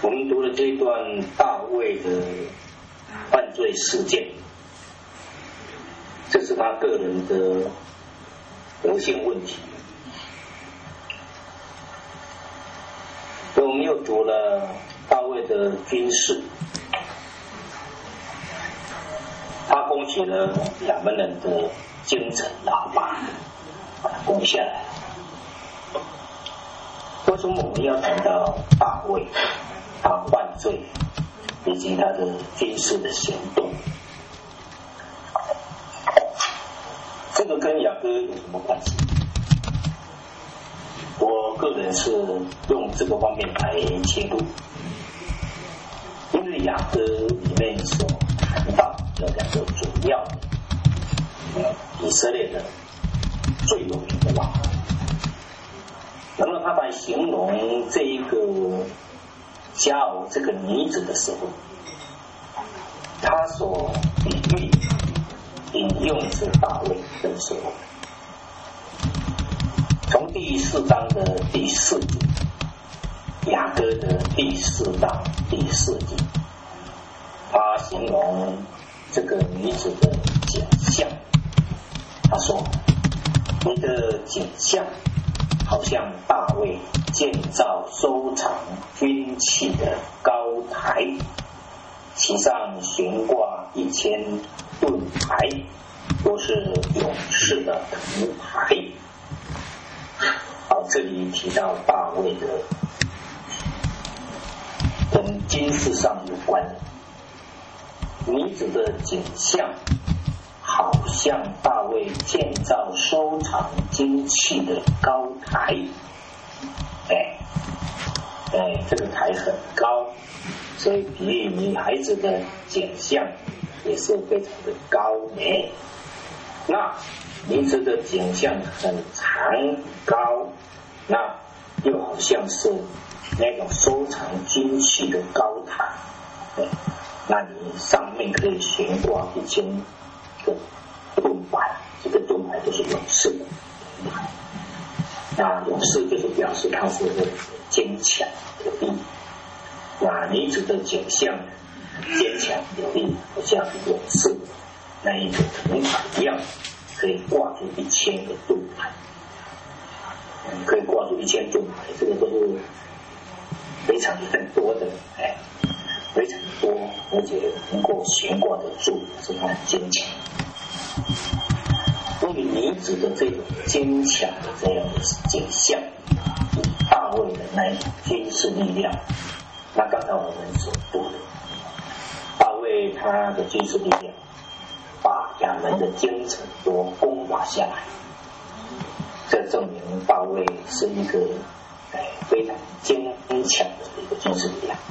我们读了这一段大卫的犯罪事件，这是他个人的德性问题。所以我们又读了大卫的军事，他攻击了亚扪人的京城拉巴，把它攻下来。为什么我们要谈到大卫他犯罪以及他的军事的行动？这个跟雅各有什么关系？我个人是用这个方面来切入，因为雅各里面所谈到的两个主要的以色列的最有名的王，那么他在形容这一个加偶这个女子的时候，他所比喻引用是大卫的时候，从第4章的第4节，雅各的第4章第4节，他形容这个女子的景象，他说：“你的景象好像大卫建造收藏军器的高台，其上悬挂1000盾牌，都是勇士的铜牌。”好，这里提到大卫的跟军事上有关的女子的景象，好像大卫建造收藏金器的高台。这个台很高，所以比喻女孩子的景象也是非常的高美。那女子的景象很长高，那又好像是那种收藏军器的高台。那你上面可以悬挂1000个盾牌，这个盾牌就是勇士的盾牌。那勇士就是表示他是坚强有力。那女子的景象坚强有力，好像勇士那一个铜牌一样，可以挂住1000个盾牌，可以挂住1000盾牌，这个都是非常很多的，非常多，而且能够悬挂得住，是他很坚强。因为女子的这种坚强的这样的景象，大卫的那一种军事力量，那刚才我们所读的，大卫他的军事力量把亚扪的京城都攻打下来，这证明大卫是一个非常坚强的一个军事力量。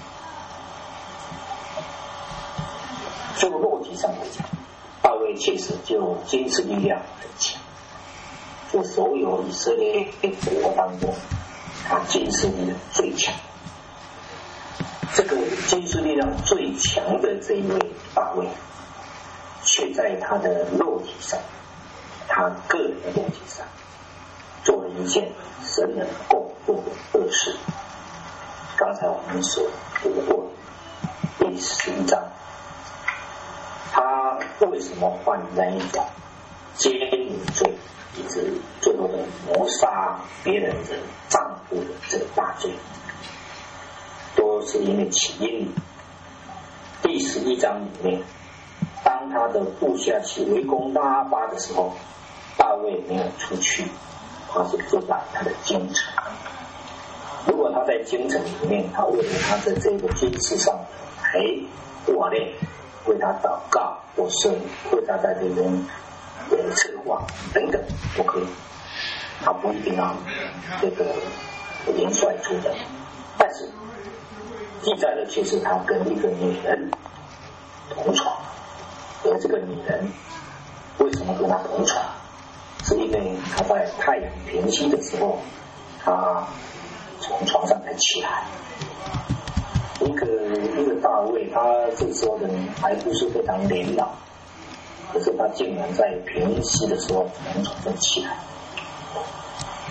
就肉体上来讲，大卫确实就军事力量很强，就所有以色列国当中，他军事力量最强。这个军事力量最强的这一位大卫，却在他的肉体上，他个人的肉体上，做了一件神人共做的恶事。刚才我们所读过第11章，他为什么犯那一种奸淫罪，一直最后的谋杀别人的丈夫的这个大罪，都是因为起因于第11章里面，当他的部下去围攻拉巴的时候，大卫没有出去，他是住在他的京城。如果他在京城里面，他为了他的这个军事上来锻炼，为他祷告，或是为他在这边策划等等都可以，他不一定要这个元帅出的。但是记载的却是他跟一个女人同床，而这个女人为什么跟他同床？是因为他在太阳平息的时候，他从床上才起来。一个大卫，他这时候的还不是非常年老，可是他竟然在平息的时候从床上起来。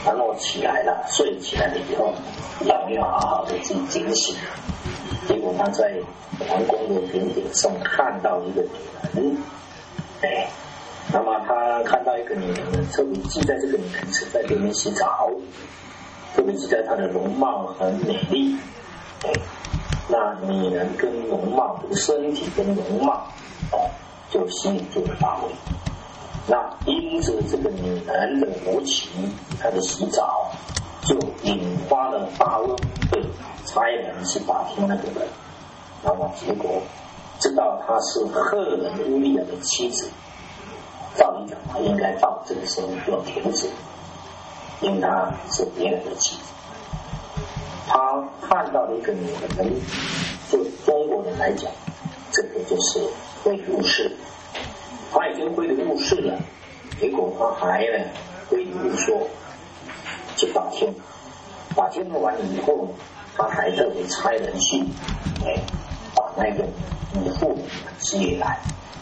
然后起来了，睡起来了以后，也没有好好的去警醒，结果他在王宫的顶点上看到一个女人，那么他看到一个女人，特别记在这个女人是在这边洗澡，特别记在她的容貌很美丽，那女人跟容貌，这个身体跟容貌，就吸引住了大卫。那因着这个女人的无情，她的洗澡，就引发了大卫对差人去打听那个人，那么结果知道她是赫人乌利亚的妻子，照理讲他应该到这个时候就要停止，因为她是别人的妻子。他看到的一个女人，就中国人来讲，这个就是非礼勿视。他已经非礼勿视了，结果他还呢非礼勿说，去打听完了以后，他还特别差人去，把那个女妇接来，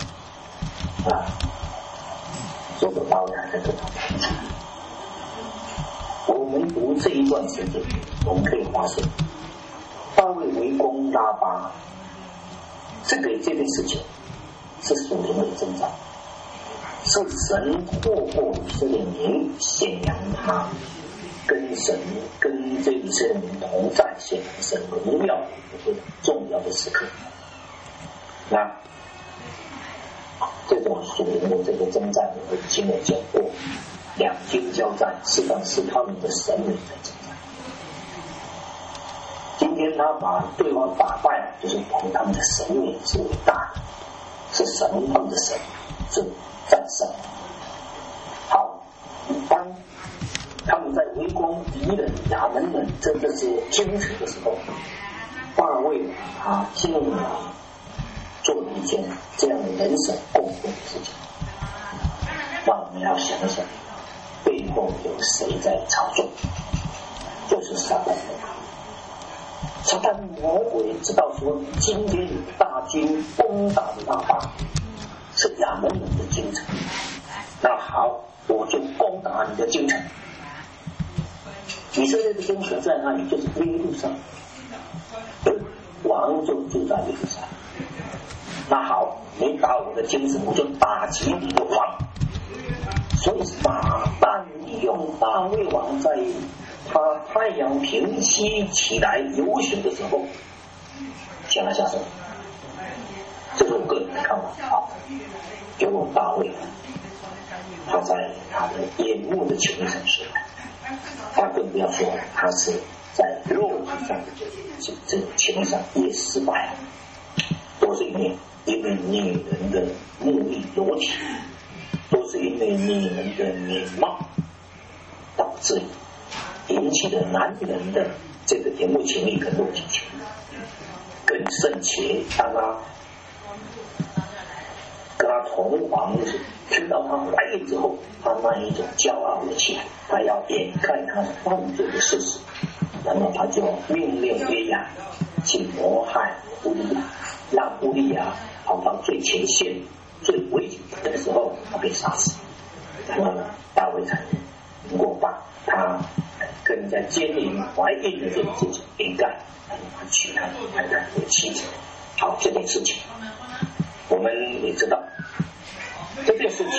结果大卫还在跟他谈处。我们读这一段时间，我们可以发现，大卫围攻拉巴，这件事情是属灵的征兆，是神透过以色列民显扬他跟神跟这以色列民同在，显扬神荣耀的一个重要的时刻。那这种属灵的这个征战，我们已经有讲过，两军交战实际上是他们的神明在征战。今天他把对方打败了，就是他们的神明是伟大的，是神，他们的神是战胜。好，当他们在围攻敌人亚门人这是京城的时候，大卫他竟然做了一件这样的人神共愤的事情。那我们要想一想，背后有谁在操纵？就是撒旦。撒旦魔鬼知道说，今天有大军攻打的拉巴，是亚门人的京城。那好，我就攻打你的京城。以色列的京城在哪里？就是耶路撒冷，王就住在耶路撒冷。那好，你打我的京城，我就打击你的王。所以撒旦利用大卫王在他太阳平息起来游行的时候，想了下手。这是我个人的看法。好，结果大卫他在他的眼目的情上时，他更不要说他是在肉体上的这种情上也失败了，都是因为女人的目的裸体，都是因为女人的美貌导致引起了男人的这个眼目情力跟肉体情力，跟圣洁。当他跟他同房的时候，听到他怀孕之后，他那一种骄傲的气，他要掩盖他犯罪的事实，然后他就命令约押去谋害乌利亚，让乌利亚跑到最前线最危险的时候他被杀死。然后呢，大卫才能够把他跟人家奸淫怀孕的这种事情掩盖，然后他娶他太太为妻子。好，这件事情我们也知道，这件事情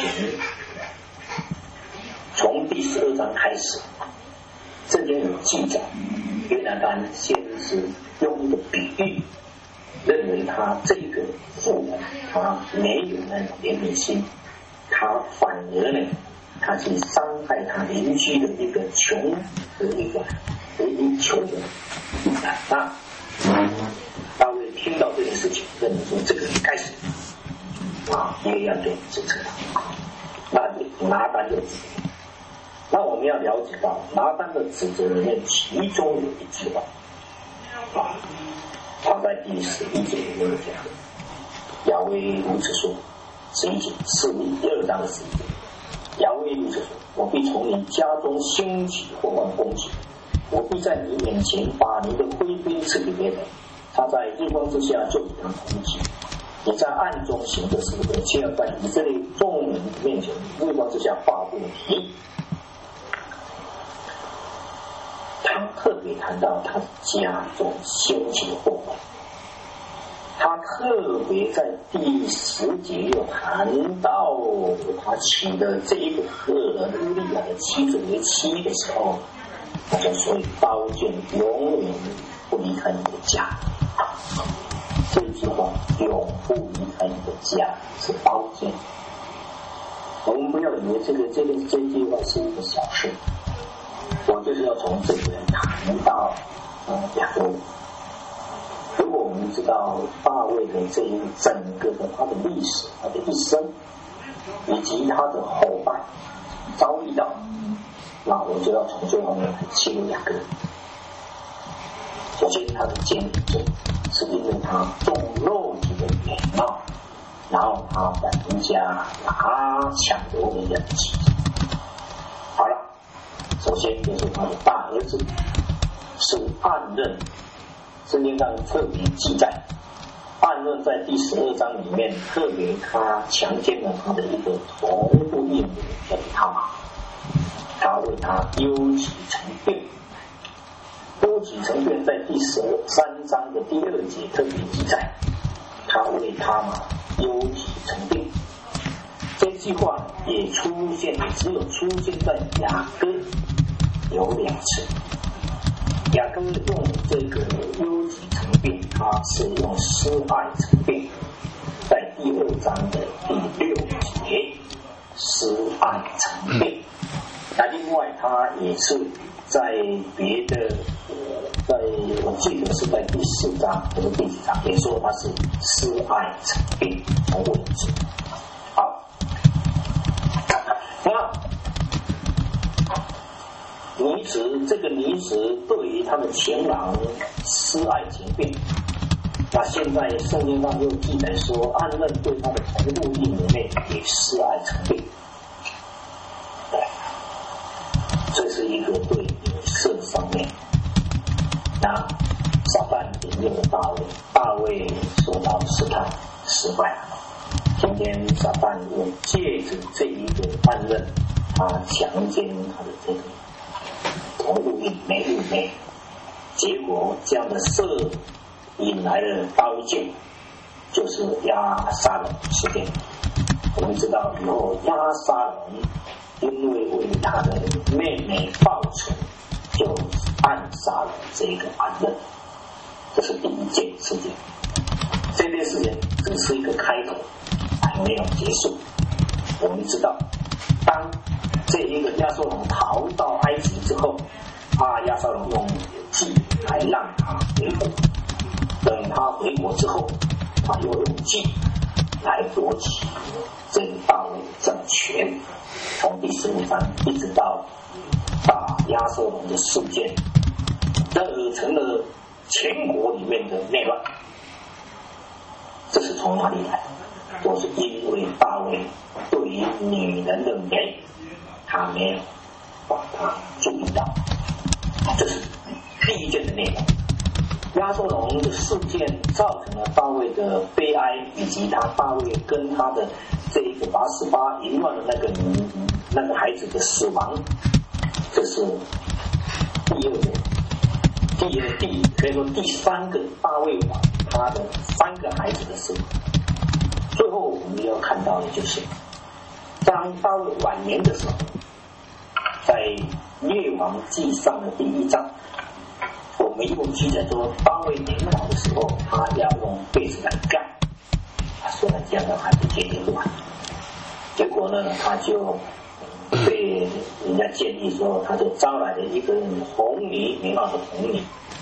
从第12章开始，这边有记载，约拿单先知用一个比喻，认为他这个妇人他没有那种怜悯心，他反而呢，他去伤害他邻居的一个穷的一个穷人。大卫听到这件事情，认为说这个该死约押就指责他，那拿单就指责。那我们要了解到拿单的指责里面，其中有一句话他在第11节里面讲，亚威如此说，11节42章的11节，亚威如此说，我必从你家中兴起祸患攻击，我必在你面前把你的挥兵赐给别人，他在日光之下就与他同击，你在暗中行的事，却要在以色列众人面前日光之下发布你。 他特别谈到他家中兴起的祸患，他特别在第10节又谈到他娶的这一个赫尔乌利亚的妻子为妻的时候，他就说刀剑永远不离开你的家。这句话永不离开你的家是刀剑。我们不要以为这句话是一个小事，我就是要从这个谈到雅各。如果我们知道大卫的这一整个的他的历史、他的一生，以及他的后代遭遇到，那我就要从这方面来切入雅各。首先，他的奸淫罪是因为他重肉体的美貌，然后他把人家抢夺人家的妻子。好了，首先就是他的大儿子是暗刃，圣经上特别记载，暗刃在第12章里面特别他强奸了他的一个同父异母叫他玛，他为他忧己成病。忧己成病在第13章的第2节特别记载，他为他玛忧己成病。这句话也只有出现在雅各有2次。雅各用这个忧己成病，他是用施爱成病，在第2章的第6节施爱成病。那另外他也是在别的我记得是在第4章或者第几章也说他是施爱成病从位置。好，那这个女子对于他的情郎施爱成病，那现在圣经上又记载说暗刃对他的同父异母妹也施爱成病。这是一个对女色上面。那撒旦引诱大卫，大卫受到试探失败了。今天撒旦又借着这一个暗刃，他强奸他的这个同父异妹，结果这样的事引来了刀剑，就是押沙龙事件。我们知道以后押沙龙因为他的妹妹报仇，就暗杀了这个暗刃，这是第1件事件。这件事情只是一个开头，还没有结束。我们知道，当这一个押沙龙逃到埃及之后，押沙龙用计来让他回国。等他回国之后，他又用计来夺取这个大卫政权。从第15章一直到押沙龙的事件，惹成了全国里面的内乱。这是从哪里来的？都是因为大卫对于女人的美，他没有把它注意到。这是第1件的内容。押沙龙的事件造成了大卫的悲哀，以及大卫跟他的这一个拔示巴淫乱的那个孩子的死亡。这是第2个，可以说第3个大卫王他的3个孩子的事。最后我们要看到的就是，当大卫晚年的时候，在列王记上的第1章，我们又记载说，大卫年老的时候，他要用被子来盖，虽然这样的还不见得完。结果呢，他就被人家建议说，他就招来了一个红女，美貌的红女，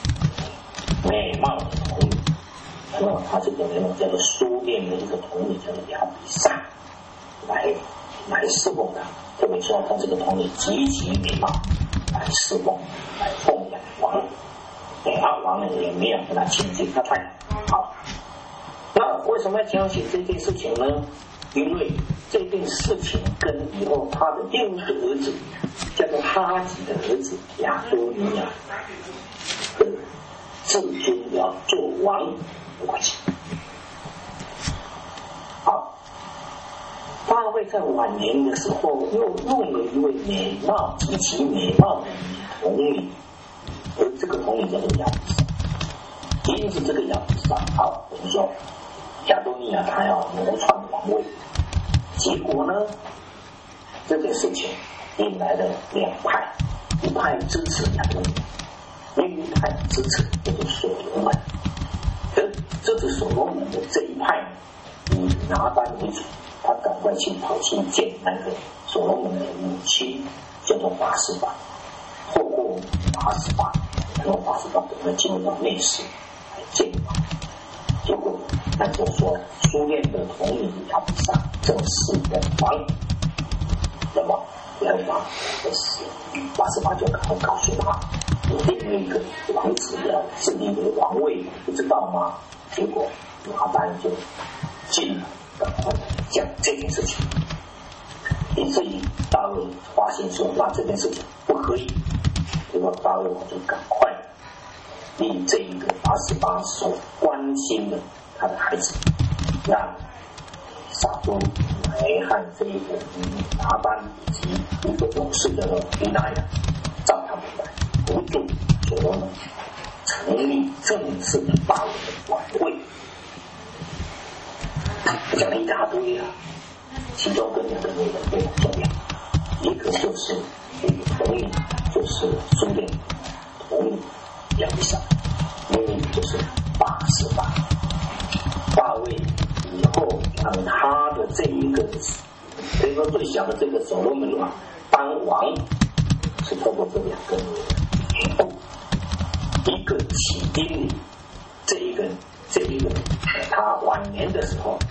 然后他这个人叫做苏念的一个童女叫做亚比赛来侍奉他，特别说他这个童女极其美貌，来侍奉来奉养王，王呢也没有跟他亲近，他太好。那为什么要讲起这件事情呢？因为这件事情跟以后他的另一个儿子叫做哈吉的儿子亚多尼亚的自尊要做王有关系。好，大卫在晚年的时候又用了一位极其美貌的童女这个统领叫做亚比萨。因此这个亚比萨，好，我们说亚多尼亚他要谋篡王位，结果呢，这件事情引来了两派，一派支持亚多尼亚，另一派支持就是所罗门。这是所罗门的这一派以拿单为主，他赶快跑去见那个所罗门的母亲，叫做拔示巴，透过拔示巴，然后拔示巴赶快进入到内室来见王。结果那就说苏联的统领亚比萨正式的王，那么元王的死，拔示巴就赶快告诉他，有另外一个王子要自立为王位，不知道吗？结果拿单就进了，赶快讲这件事情，以至于大卫发现说，那这件事情不可以，结果大卫王就赶快令这一个拔示巴所关心的他的孩子，让撒督来和这一个拿单以及一个勇士叫做比拿雅，召他们来辅助所罗门成立正式的大卫的晚会。讲了一大堆啊，其中跟两个内容非常重要，一个就是这个统领，就是苏联统领亚比萨，另一个就是拔示巴。大卫以后让他的这一个可以说最小的这个所罗门王当王，是透过这两个缘故。一个起因里，这一个他晚年的时候，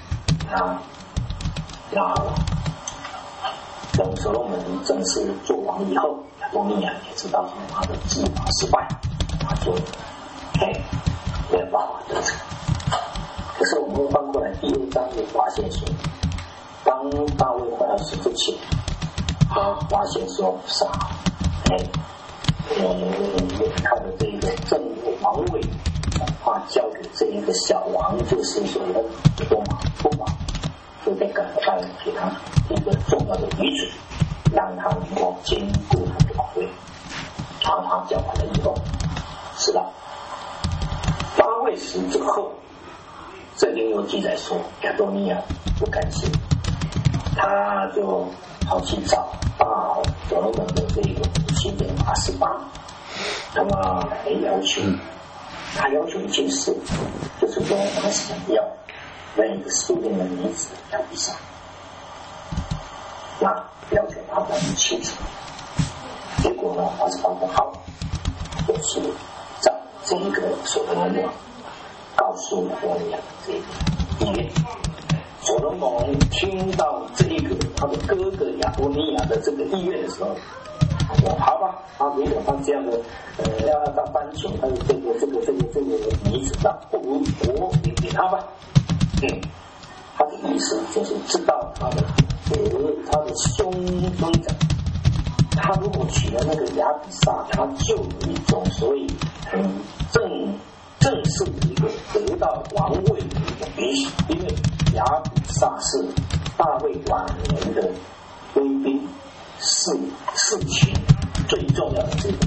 等所罗门正式做王以后，亚多尼亚也知道他的计划失败，他就没有办法得逞。可是我们翻过来第2章就发现说，当大卫快要死之前，他发现说他的这个正王位怕交给这一个小王，就是说多马不保，所以赶快给他一个重要的遗嘱，让他能够兼顾他的王位。然后他交完了以后，是的，大卫死之后，这里有记载说亚多尼亚不甘心，他就跑去找所罗门的这个母亲的拔示巴，那么来要求，他要求一件事，就是说他想要那一个苏联的女子亚比萨，那要求他当妻子。结果呢，拔示巴说好，就是找这一个所罗门王告诉亚多尼亚这个意愿。所罗门听到这一个他的哥哥亚多尼亚的这个意愿的时候，他说好吧，如果他这样的要他单求他的这个女子，那不如我给他吧。他的意思就是知道他的兄长，他如果娶了那个亚比萨，他就有一种所谓很正式的一个得到王位的一个必须，因为亚比萨是大卫晚年的威兵事情最重要的这个，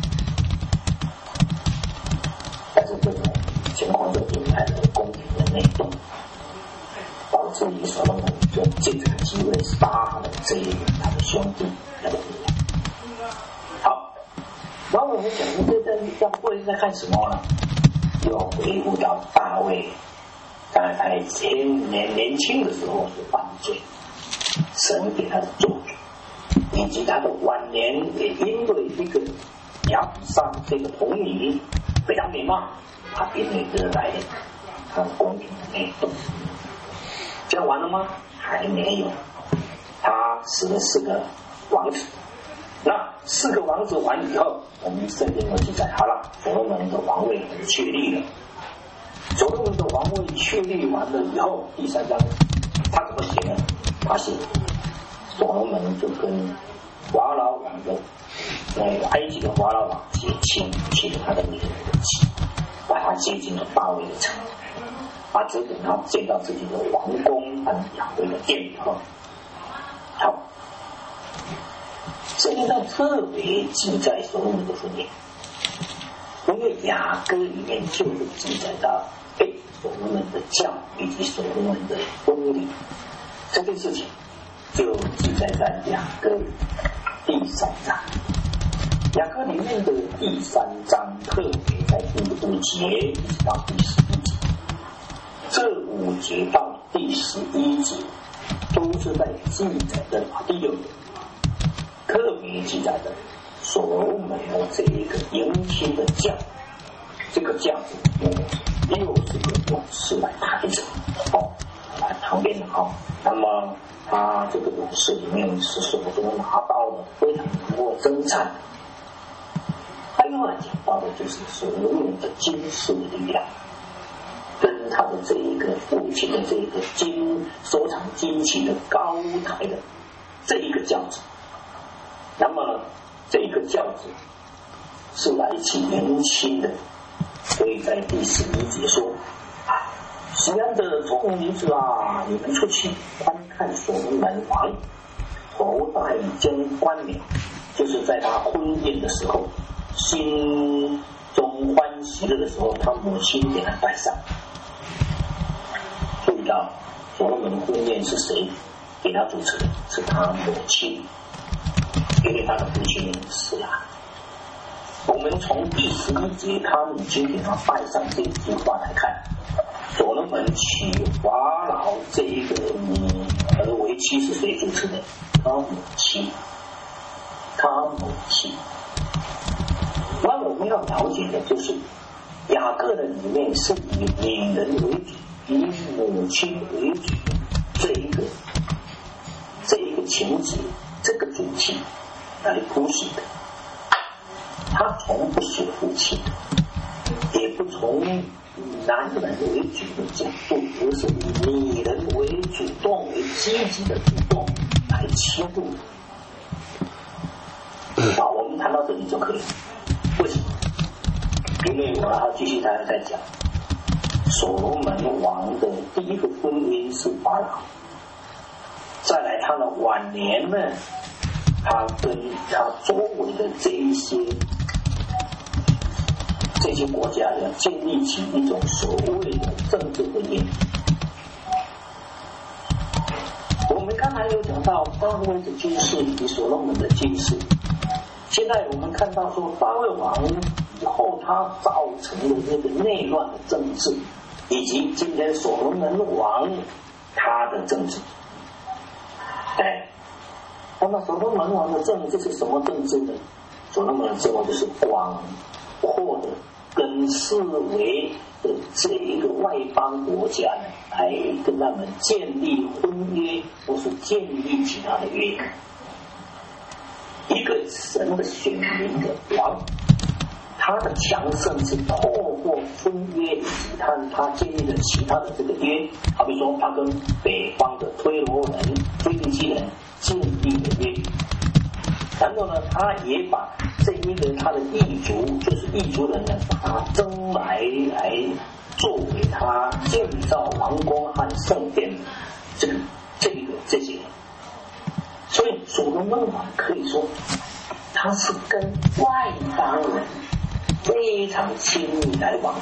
但是这种情况就引来了宫廷的内斗，导致于所罗门就借这个机会杀了这一个他的兄弟亚多尼亚。好，然后我们讲这过去在看什么呢？又回顾到大卫在年轻的时候所犯的罪，神给他的做主，以及他的晚年也因为一个亚比萨这个统领非常美貌，他因为得来的他宫廷的内斗。这样完了吗？还没有，他死了4个王子。那4个王子完以后，我们圣经有记载，好了，所罗门的王位很确立了。所罗门的王位确立完了以后，第3章他怎么写呢？他写所罗门就跟法老王的埃及的法老王结亲，娶了他的女儿为妻，把他接进了大卫的城。只等他见到自己的王宫和亚威的殿以后，好，圣经上特别记载所罗门的婚姻， 因为雅歌里面就是记载到所罗门的教以及所罗门的婚礼这件事情，就记载在雅歌第3章。雅歌里面的第3章特别在第5节一直到第11节，这5节到第11节都是在记载的第6节，特别记载的所罗门的这一个迎亲的轿，这个轿子有60个勇士来抬着，来旁边那么他这个勇士里面是手中拿刀的，非常能够征战。还有讲到的就是所罗门的军事的力量，跟他的这一个父亲的这一个收藏金器的高台的这一个轿子。那么这个轿子是来起迎亲的，所以在第11节说：西安的众女子啊，你们出去观看所罗门王头戴将冠冕，就是在他婚宴的时候，心中欢喜的时候，他母亲给他戴上。注意到所罗门婚宴是谁给他主持的？是他母亲，因为他的父亲死了。我们从第11节他母亲给他拜上这句话来看，所罗门娶法老这一个女儿为妻是谁主持的？他母亲。那我们要了解的就是雅各的里面是以女人为主，以母亲为主这一个情节，这个主题来谱写的。他从不是父亲，也不从男人为主的角度，而是以女人为主动、为积极的主动来切入。我们谈到这里就可以。为什么？因为我要继续再讲，所罗门王的第一个婚姻是法老，再来他的晚年呢，他跟他周围的这些国家要建立起一种所谓的政治婚姻。我们刚才有讲到大卫的军事以及所罗门的军事，现在我们看到说大卫王以后他造成了这个内乱的政治，以及今天所罗门王他的政治。那么所罗门王的政治是什么政治呢？所罗门的政治就是广阔的跟四围的这一个外邦国家来跟他们建立婚约，或是建立其他的约。一个神的选民的王，他的强盛是透过婚约以及他建立的其他的这个约，好比说他跟北方的推罗人、腓尼基人建立的约，然后呢，他也把这一个他的异族，就是异族人呢，把他征来作为他建造王宫和圣殿这些人。所以所罗门王可以说他是跟外邦人非常亲密来往的。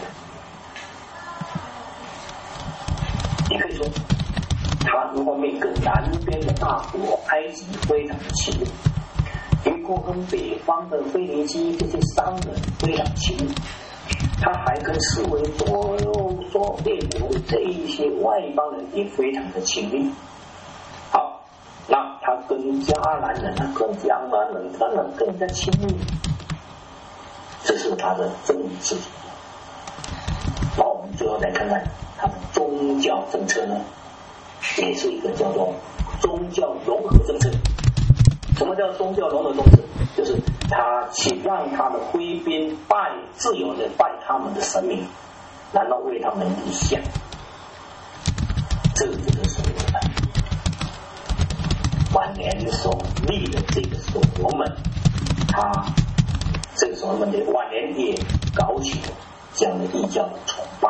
也可以说他一方面跟南边的大国埃及非常的亲密，一个跟北方的腓尼基这些商人非常亲密，他还跟四围左右所列国这一些外邦人也非常的亲密。好，那他跟迦南人跟亚兰人当然更加亲密，这是他的政治。那我们最后来看看他的宗教政策呢，也是一个叫做宗教融合政策。什么叫宗教融合政策？就是他去让他的徽宾自由的拜他们的神明，然后为他们立像。这就是所罗门晚年所立的这个所罗门，他这个所罗门的晚年也搞起了这样的异教的崇拜。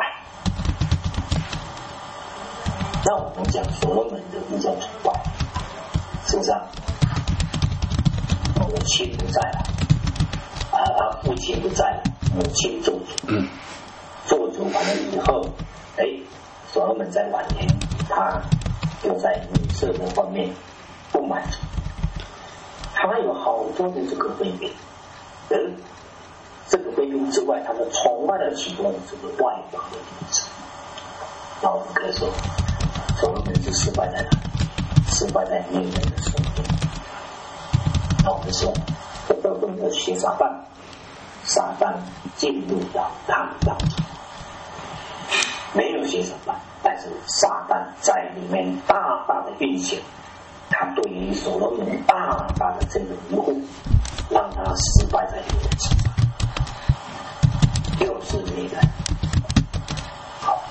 那我们讲所罗门的异教崇拜，事实上母亲不在了，他父亲不在了， 母亲做主。做主完了以后，所罗门在晚年，他又在女色的方面不满足，他有好多的这个妃嫔，而这个妃嫔之外，他们宠爱了许多这个外邦的女子。那我们可以说，所罗门是失败在哪里？失败在女人的手中。那我们说，这都没有学撒旦，撒旦进入到他们当中，没有学撒旦，但是撒旦在里面大大的运行，他对于所罗门大大的这个迷惑，让他失败在女人身上，又是女人。好，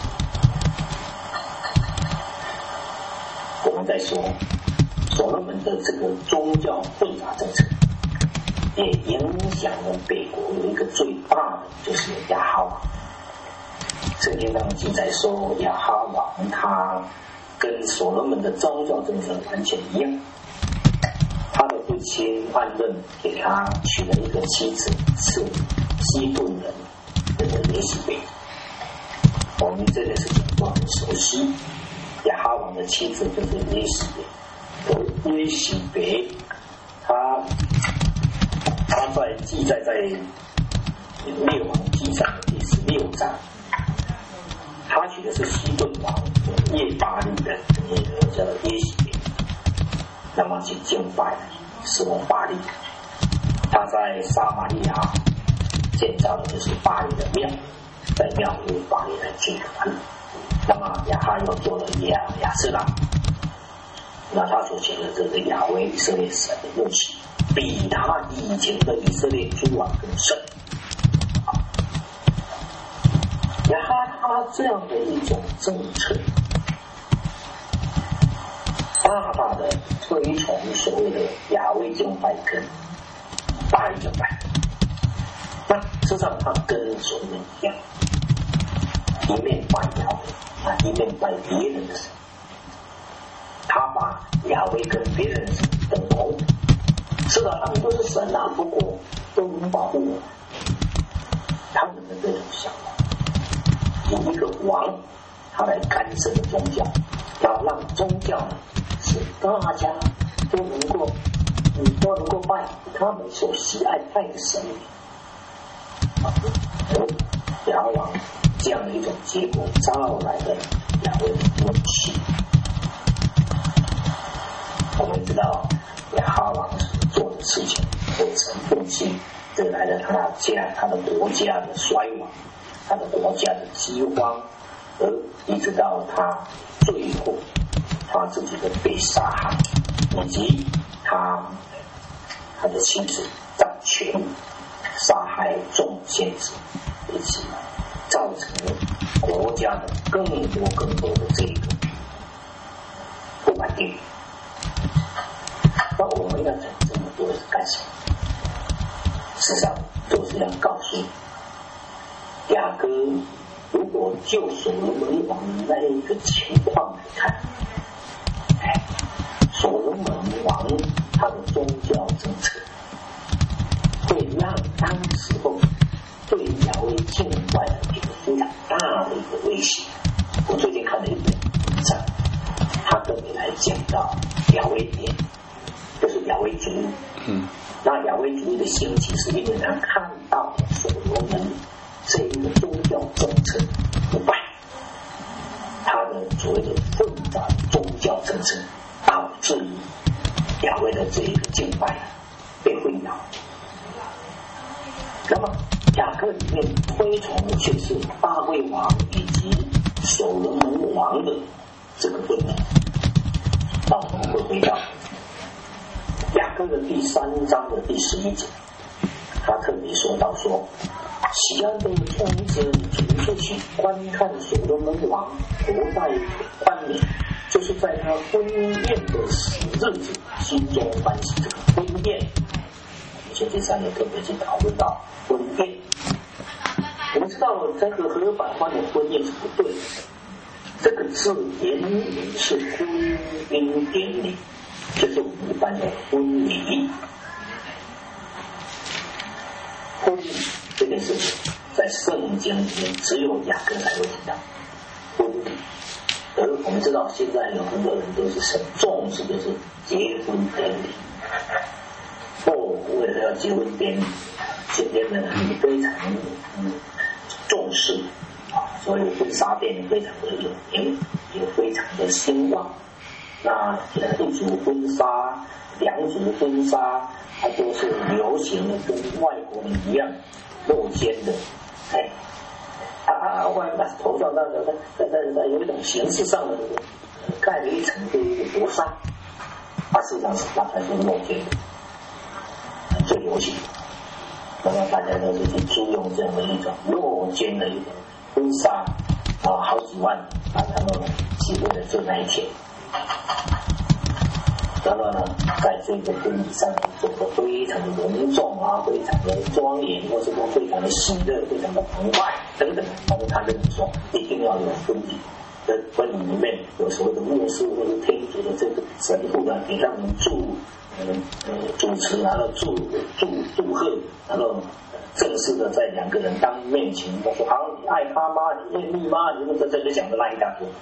我们再说所罗门的这个宗教混杂政策，也影响了北国有一个最大的，就是亚哈王。圣经当中记载说，亚哈王他跟所罗门的宗教政策完全一样，他的父亲暗嫩给他娶了一个妻子，是西顿人这个耶洗别。我们这个事情都很熟悉，亚哈王的妻子就是耶洗别。耶洗别他在记载在列王记上的第16章，他娶的是西顿王耶巴利的那个叫耶洗别，那么去敬拜使用巴利。他在撒玛利亚建造的就是巴利的庙，在庙里为巴利来敬拜。那么亚哈又做了亚瑟拉，那他所写的这个亚威以色列神的怒气，比他以前的以色列诸王更甚。亚哈他这样的一种政策，大大的推崇所谓的亚威敬拜跟巴利敬拜。那事实上他跟所罗门一样，一面拜亚威，一面拜别人的神。他把亚威跟别人的神等同，是的，他们都是神啊，不过都能保护我。他们的这种想法，有一个王，他来干涉的宗教，要让宗教呢是大家都能够拜他们所喜爱拜的神。亚王这样的一种结果，招来了亚威的怒气。我们知道亚哈王所做的事情，所成父亲，得来了他的国家的衰亡，他的国家的饥荒，而一直到他最后他自己的被杀害，以及他的妻子掌权杀害众先知，以及造成了国家的更多的这个不稳定。那我们要讲这么多是干什么？事实上都是要告诉雅各，如果就所罗门王那一个情况来看，所罗门王他的宗教政策会让当时候对亚威敬拜的一个非常大的一个威胁。我最近看了一本文章，他特别来讲到亚威典，就是亚威主义。那亚威主义的兴起是因为他看到所罗门这一个宗教政策不败，他的所谓的混杂宗教政策，导致于亚威的这一个敬拜被混淆。那么雅各里面推崇的却是大卫王以及所罗门王的这个问题。那我们会回到雅各的第3章的第11节，他特别说到说，西安的众子逐出去观看所罗门王活在冠冕，就是在他婚宴的日子，心中欢喜。这个婚宴，前第3页特别去讨论到婚宴。我们知道这个合法化的婚宴是不对的，这个字原文是婚姻典礼，就是我们一般的婚礼。婚礼这件事情在圣经里面只有雅各才会提到婚礼，而我们知道现在有很多人都是很重视的是结婚典礼，为了要结婚典礼，今天呢非常重视所以婚纱店非常的有名，也非常的兴旺。那一组婚纱、两组婚纱，它都是流行的，跟外国人一样露肩的，外面头上在有一种形式上的盖了一层的一个薄纱，事实上是大概是露肩的，最流行。那么大家都是去租用这样的一种露肩的一种婚纱好几万，然后是为了做那一天。那么呢，在这个婚礼上做得非常的隆重非常的庄严，或是说非常的喜乐，非常的澎湃等等。但是他跟你说，一定要有婚礼的婚礼里面有所谓的牧师或者天主的这个神父呢，给他们主持，然后祝贺，然后正式的在两个人当面前，我说好，你爱他吗？你愿意吗？你们在这里讲的那一大堆。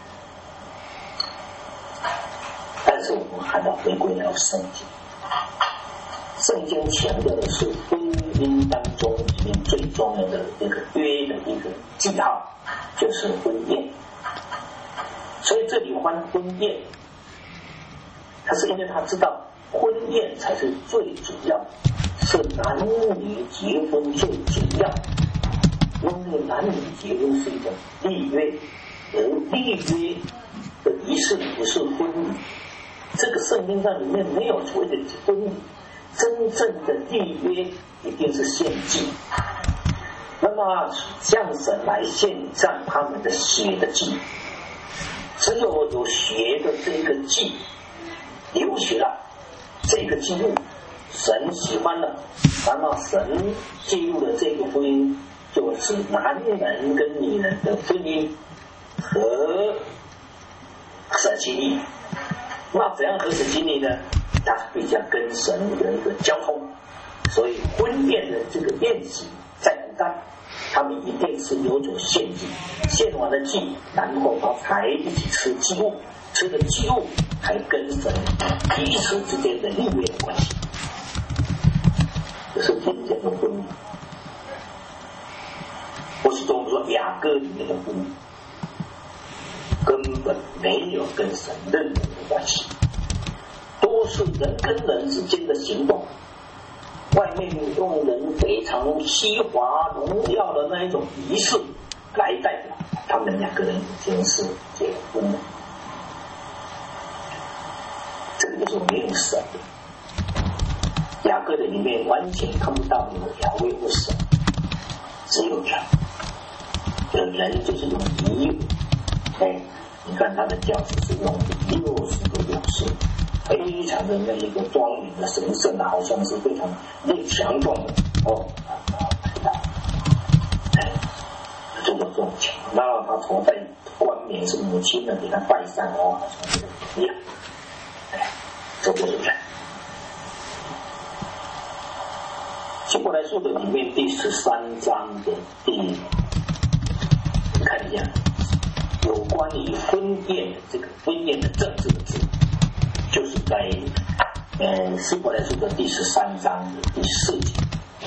但是我们还要回归到圣经，圣经强调的是婚姻当中里面最重要的一个约的一个记号，就是婚宴。所以这里欢婚宴，他是因为他知道婚宴才是最主要，是男女结婚最主要。因为男女结婚是一种立约，而立约的仪式不是婚礼。这个圣经上里面没有所谓的婚礼，真正的立约一定是献祭。那么向神来献上他们的血的祭，只有血的这个祭，流血了这个记录，神喜欢了，那么神记录了这个婚姻，就是男人跟女人的婚姻和舍亲意。那怎样合使亲密呢？他必须要跟神有一个交通，所以婚宴的这个宴席在古代，他们一定是有所献祭，献完了祭，然后他才一起吃祭物，吃的祭物还跟神彼此之间的立约的关系，这是今天的婚礼，不是中说雅各里面的婚礼。根本没有跟神任何的关系，都是人跟人之间的行动，外面用人非常稀华荣耀的那一种仪式来代表他们两个人已经是结婚了，这个就是没有神的。雅各的里面完全看不到有雅威或神，只有人，有人就是用仪。你看他的轿子是用60个勇士，非常的那一个庄严的神圣好像是非常强壮的这个重强。然后他头戴冠冕是母亲的给他戴上好像一样，这就是人。希伯来书的里面第13章的你看一下。有关于婚宴的这个婚宴的政治的字，就是在希伯来书的第13章的第4节。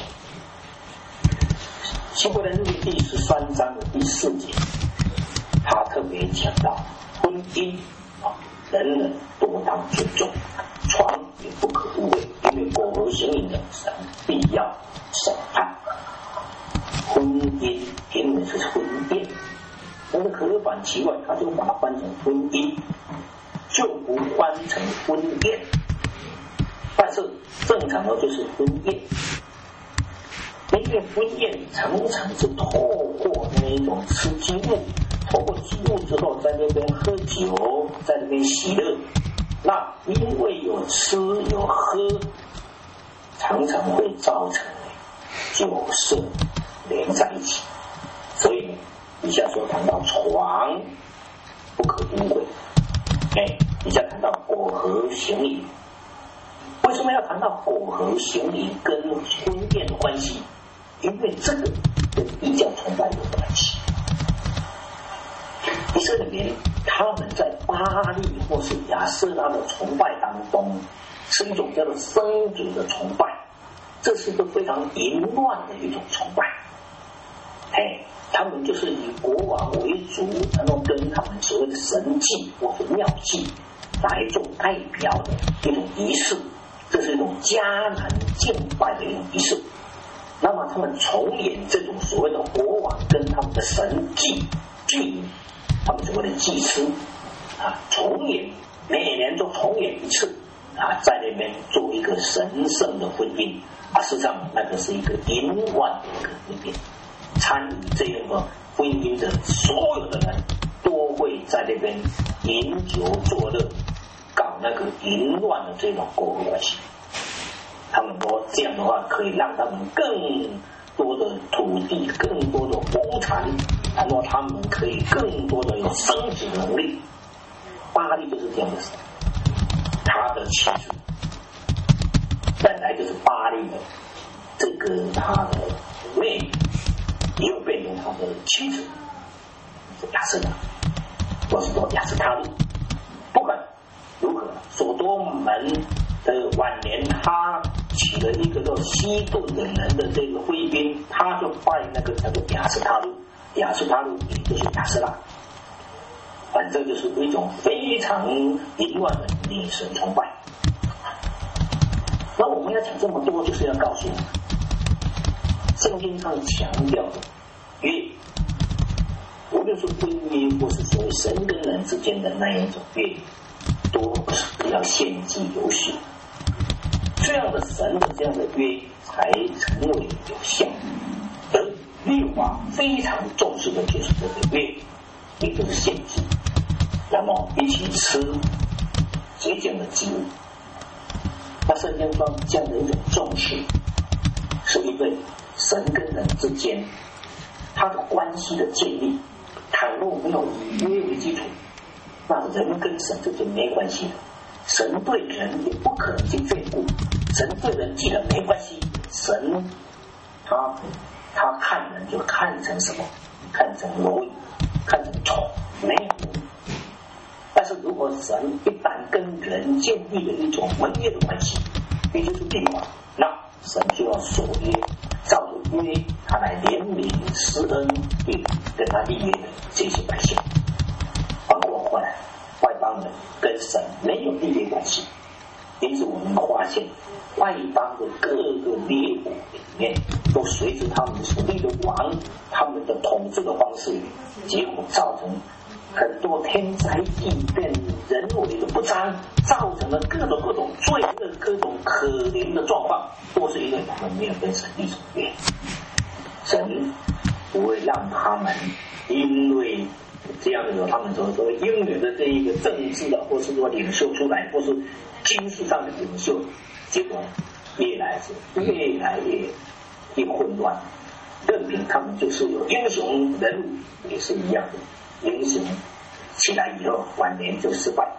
希伯来书的第13章的第4节，他特别讲到婚姻人人多当尊重，床也不可污秽，因为苟合行淫的神必要审判。婚姻原本是婚宴。但是合反奇怪，他就把它翻成婚姻，就不翻成婚宴。但是正常的就是婚宴，因为婚宴常常是透过那一种吃祭物，透过祭物之后在那边喝酒，在那边喜乐。那因为有吃有喝，常常会造成酒色连在一起，所以以下所谈到床不可污秽，以下谈到苟合行淫。为什么要谈到苟合行淫跟婚宴的关系？ 因为这个跟异教崇拜有关系。以色列人他们在巴力或是亚瑟拉的崇拜当中，是一种叫做生主的崇拜，这是一个非常淫乱的一种崇拜。他们就是以国王为主，然后跟他们所谓的神祭或者庙祭来做代表的一种仪式，这是一种迦南敬拜的一种仪式。那么他们重演这种所谓的国王跟他们的神祭祭，他们所谓的祭司重演，每年都重演一次在那边做一个神圣的婚姻事实上那个是一个淫乱的一个婚姻。参与这个婚姻的所有的人都会在那边饮酒作乐，搞那个淫乱的这种勾结关系。他们说这样的话可以让他们更多的土地，更多的物产，然后他们可以更多的有生殖能力。巴力就是这样的事，他的妻子本来就是巴力的这个他的妹妹，又变成他的妻子是亚瑟拉，或是说亚斯他路。不管如何，所多门的晚年他娶了一个叫西顿的人的这个妃嫔，他就拜那个叫做亚斯他路，亚斯他路也就是亚瑟拉。反正就是一种非常淫乱的女神崇拜。那我们要讲这么多，就是要告诉你，圣经上强调的约，无论是婚约或是所谓神跟人之间的那一种约，都是要献祭有血，这样的神的这样的约才成为有效。而律法非常重视的就是这个约，也就是献祭，然后一起吃洁净的祭物。那圣经上这样的一种重视，是因为神跟人之间他的关系的建立，倘若没有以约为基础，那人跟神之间没关系的。神对人也不可能去眷顾，神对人既然没关系，神他看人就看成什么？看成蝼蚁，看成虫，没有。但是如果神一旦跟人建立了一种盟约的关系，也就是律法，那神就要守约，照着约他来怜悯施恩给跟他立约的这些百姓。包括后来外邦人跟神没有立约关系，因此我们发现外邦的各个列国里面都随着他们所立的王，他们的统治的方式，结果造成很多天灾地变、人为的不彰，造成了各种罪恶、各种可怜的状况，都是因为他们没有跟神立什么约。神不会让他们因为这样的他们所应有的这一个政治的，或是说领袖出来，或是军事上的领袖，结果越来越混乱，任凭他们就是有英雄人物也是一样的。英雄起来以后，晚年就失败。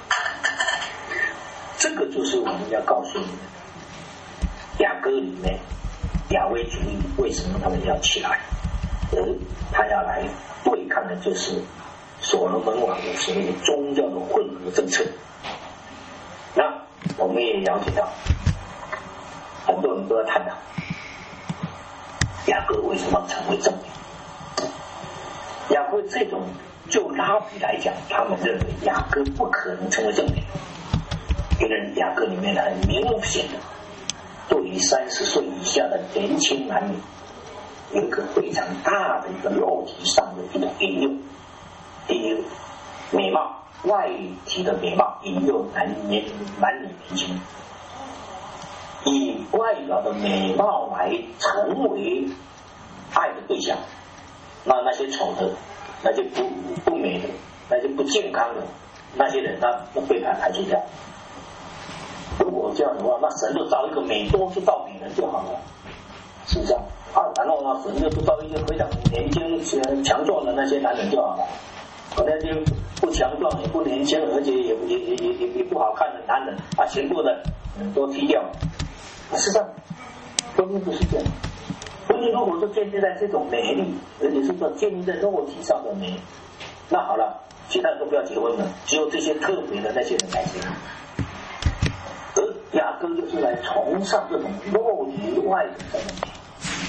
这个就是我们要告诉你们，雅歌里面亚威主义为什么他们要起来，而他要来对抗的就是所罗门王的所谓的宗教的混合政策。那我们也了解到，很多人都在探讨雅歌为什么成为正名。雅各这种就拉比来讲，他们认为雅各不可能成为正名，因为雅各里面很明显的对于30岁以下的年轻男女有一个非常大的一个肉体上的一种引诱。第一，美貌，外体的美貌引诱男女年轻，以外表的美貌来成为爱的对象。那些丑的，那些不美的，那些不健康的那些人，那被他排除掉。如果这样的话，那神就造一个美多就造比人就好了，是不是然后呢，神就造一个非常年轻强壮的那些男人就好了。那些不强壮也不年轻，而且也不好看的男人全部的都踢掉。事实上，根本不是这样。 婚姻如果是建立在这种美丽，而且是说建立在肉体上的美，那好了，其他人都不要结婚了，只有这些特别的那些人来结婚。而雅各就是来崇尚这种肉体外的这种美。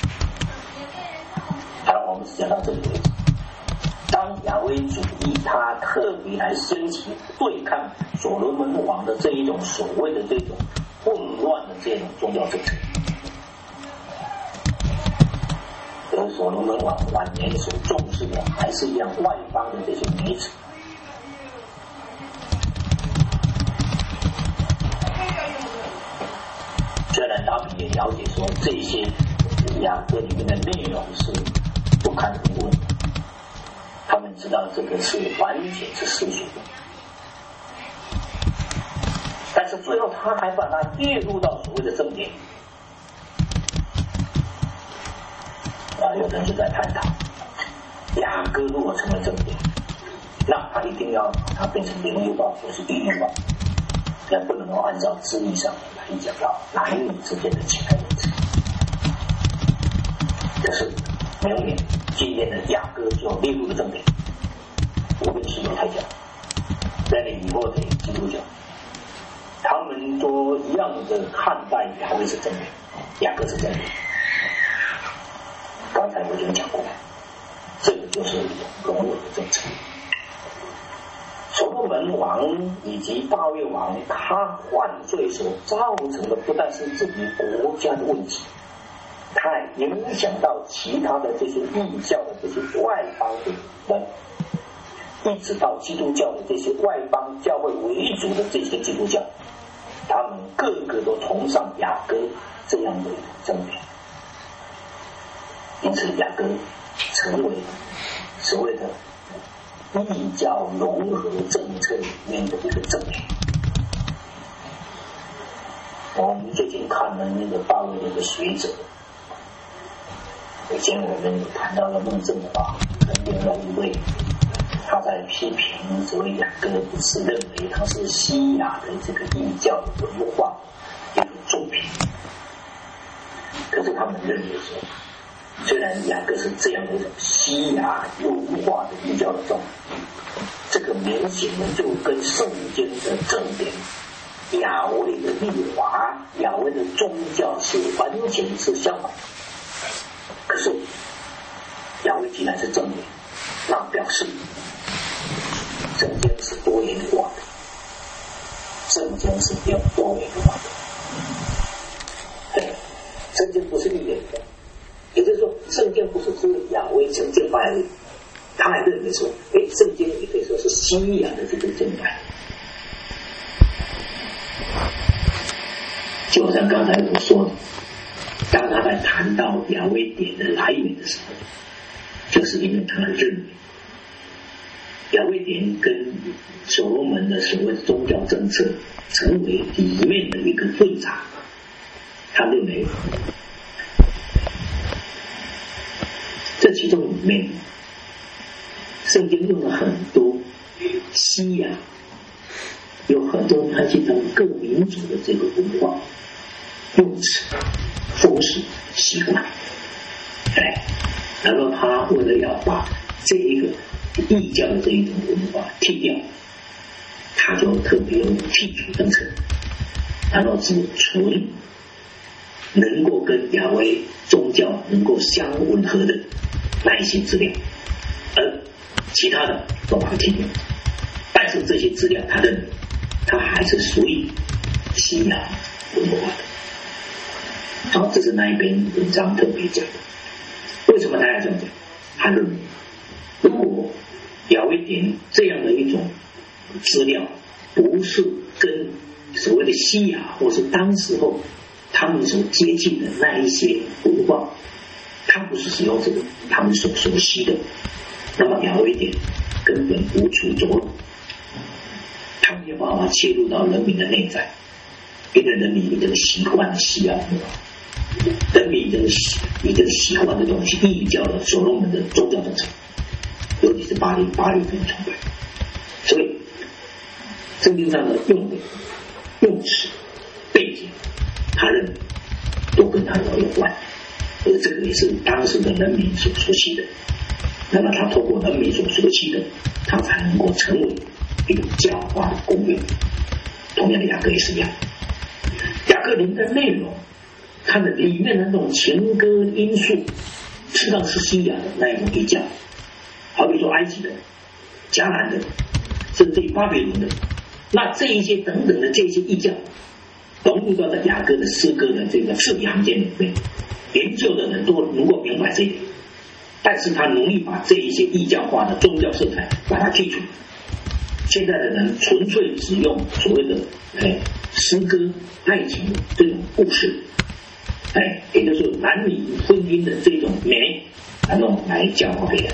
好，我们讲到这里为止。当亚威主义他特别来兴起对抗所罗门王的这一种所谓的这种混乱的这种宗教政策，而所罗门王晚年所重视的还是一样外邦的这些女子。虽然他们也了解说这些雅各里面的内容是不堪一问，他们知道这个是完全是世俗的，但是最后他还把它列入到所谓的正典。有人就在探讨，雅各如果成为正典，那他一定要把它变成灵律报或是地律报，也不能够按照字义上来讲到男女之间的情爱问题。可是明年今天的雅各就列入了正典，无论是犹太教、在以后的基督教，他们都一样的看待雅各是正典，雅各是正典。刚才我已经讲过了，这个就是一种容忍的政策。所罗门王以及大卫王，他犯罪所造成的不但是自己国家的问题，他还影响到其他的这些异教的这些外邦的人，一直到基督教的这些外邦教会为主的这些基督教，他们个个都崇尚雅各这样的一种正典。因此雅各成为所谓的异教融合政策里面的一个正典。我们最近看了那个大陆的一个学者，以前我们谈到了孟正华跟另外一位，他在批评所谓雅各是认为他是西亚的这个异教的文化一种作品，可是他们认为说，虽然雅各是这样的一种西亚文化的异教的作品，这个明显的就跟圣经的正典亚威的律法、亚威的宗教是完全是相反。可是亚威既然是正典，那表示圣经是多元化的，圣经是要多元化的。圣经不是一元的，也就是说，圣经不是只有亚威成正派而已。他还认为说，圣经也可以说是西亚的这个正派。就好像刚才我说的，当他在谈到亚威典的来源的时候，就是因为他认为亚威典跟所罗门的所谓宗教政策成为里面的一个混杂。他认为这其中里面圣经用了很多西亚，有很多他去到各民族的这个文化用词、风俗、习惯，然后他为了要把这一个异教的这一种文化剔掉，他就特别用剔除政策，然后只存能够跟亚威宗教能够相吻合的那一些资料，而其他的都把它剔掉。但是这些资料他认为它还是属于西亚文化的。好，这是那一篇文章特别讲的。为什么他要这样讲？他认为如果亚威典这样的一种资料不是跟所谓的西亚或是当时候他们所接近的那一些文化，他不是使用这个他们所熟悉的，那么亚威典根本无处着落。他没有办法切入到人民的内在，因为人民这个习惯的西亚文化，人民这个习惯的东西异教的所罗门的宗教政策，尤其是巴黎宗崇拜，所以圣经上的用词背景，他认为都跟他有关， 这个也是当时的人民所熟悉的。那么他透过人民所熟悉的，他才能够成为一个教化的公约。同样的，雅歌也是一样。雅歌里面的内容，它的里面的那种情歌因素，实际上是西亚的那一种异教，好比说埃及的、迦南的，甚至于巴比伦的，那这一些等等的这些异教，融入到在雅歌的诗歌的这个字里行间里面，研究的人都能够明白这一点。但是他容易把这一些异教化的宗教色彩把它剔除。现在的人纯粹只用所谓的诗歌、爱情这种故事，也就是男女婚姻的这种美，然后来教化别人。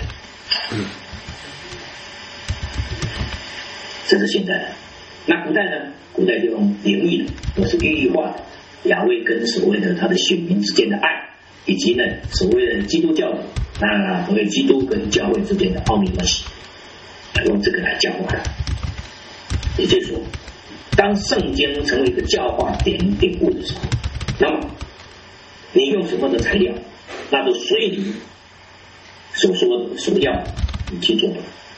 这是现在的。那古代呢？古代就用灵异的，都是寓意化的。雅威跟所谓的他的选民之间的爱，以及呢所谓的基督教的那所谓基督跟教会之间的奥秘关系，用这个来教化它。也就是说，当圣经成为一个教化典故的时候，那么你用什么的材料，那都随你所说的所要你去做的。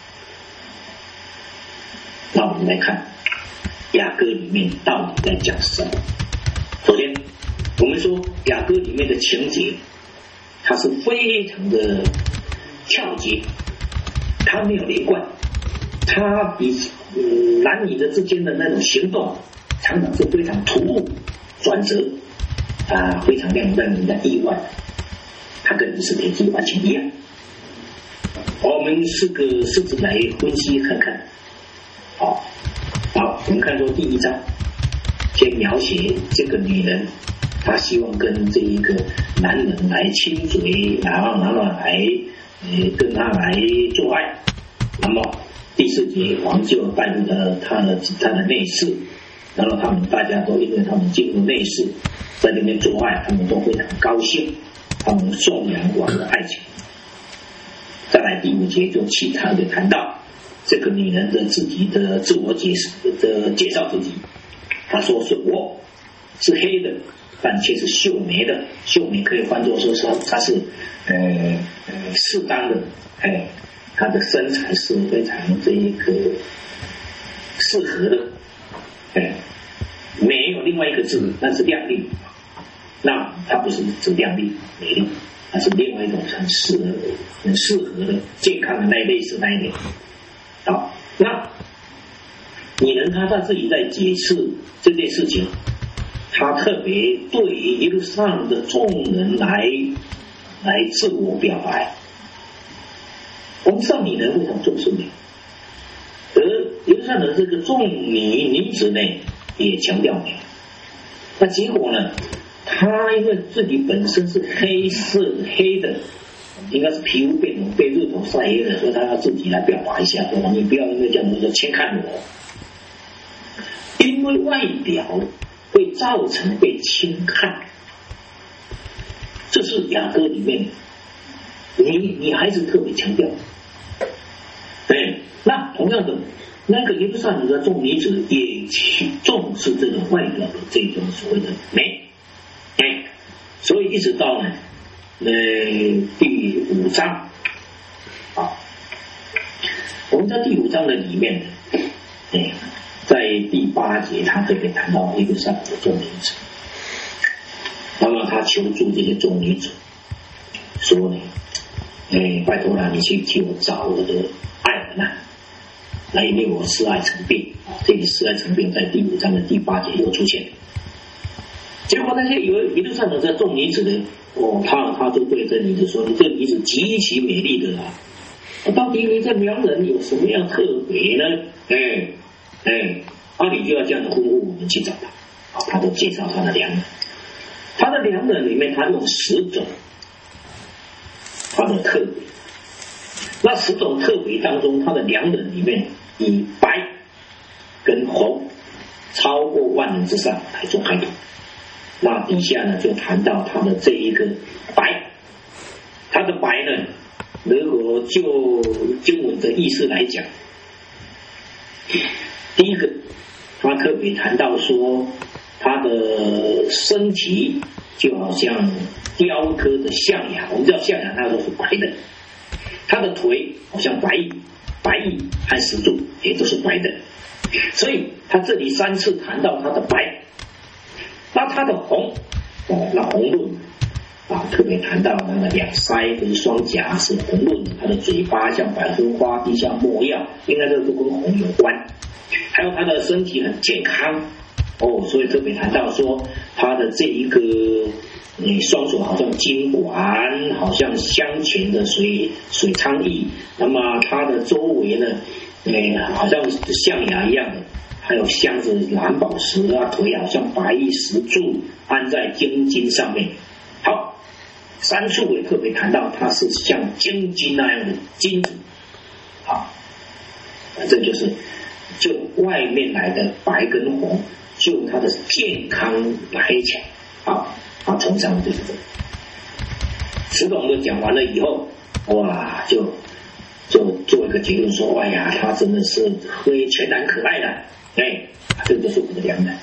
那我们来看雅歌里面到底在讲什么。首先我们说雅歌里面的情节，它是非常的跳接，它没有连贯，它比男女的之间的那种行动常常是非常突兀转折非常让人的意外。它跟以斯帖记完全一样。我们试着来分析看看。好，我们看说第一章，先描写这个女人，她希望跟这一个男人来亲嘴，然后来跟他来做爱。那么第4节，王就带入了他的内室，然后大家都因为他们进入内室，在那边做爱，他们都非常高兴，他们颂扬王的爱情。再来第5节就其他的谈到这个女人的自己的自我介绍自己，她说是我是黑的，但却是秀美的。秀美可以翻作说她是适当的，她的身材是非常这一个适合的，美有另外一个字，那是靓丽。那它不是指靓丽美丽，它是另外一种很适合的健康的那一类似那一点。好，那女人她自己在解释这件事情，她特别对于耶路撒冷的众人来自我表白。我们知道女人非常重视美，而耶路撒冷这个众女子呢也强调美。那结果呢，她因为自己本身是黑的，应该是皮肤变红，被日头晒黑了，所以他要自己来表达一下，说你不要因为这样子就轻看我，因为外表会造成被轻看，这是雅歌里面女孩子特别强调。那同样的，那个耶路撒冷的众女子也去重视这个外表的这种所谓的美，所以一直到呢第5章，我们在第5章的里面，在第8节，他特别谈到耶路撒冷的众女子，那么他求助这些众女子，说呢，拜托了，你去替我找我的爱人啊，来因为我示爱成病。这里示爱成病在第5章的第8节又出现。结果那些以为耶路撒冷的众女子呢，他就对这女子说：“你这女子极其美丽的啊，到底你这良人有什么样特别呢？你就要这样的吩咐我们去找他。”他都介绍他的良人，他的良人里面他用10种他的特别，那10种特别当中，他的良人里面以白跟红超过万人之上来做开头。那底下呢就谈到他的这一个白，他的白呢，如果就经文的意思来讲，第一个他特别谈到说他的身体就好像雕刻的象牙，我们知道象牙它都是白的，它的腿好像白蚁和石柱也都是白的，所以他这里3次谈到它的白，那它的红那红润特别谈到那个两腮跟双颊是红润的，它的嘴巴像百合花，滴像墨药，应该这都跟红有关。还有它的身体很健康所以特别谈到说它的这一个双手好像金环，好像镶嵌的水苍翼，那么它的周围呢好像象牙一样的，还有镶着蓝宝石腿好像白玉石柱安在金筋上面。好，3处也特别谈到它是像金筋那样的金子。好，这就是就外面来的白跟红，就它的健康来讲，好，他崇尚这个。石董就讲完了以后，哇，就做一个结论说，哎呀，他真的是全然可爱的，这就是我们的良人。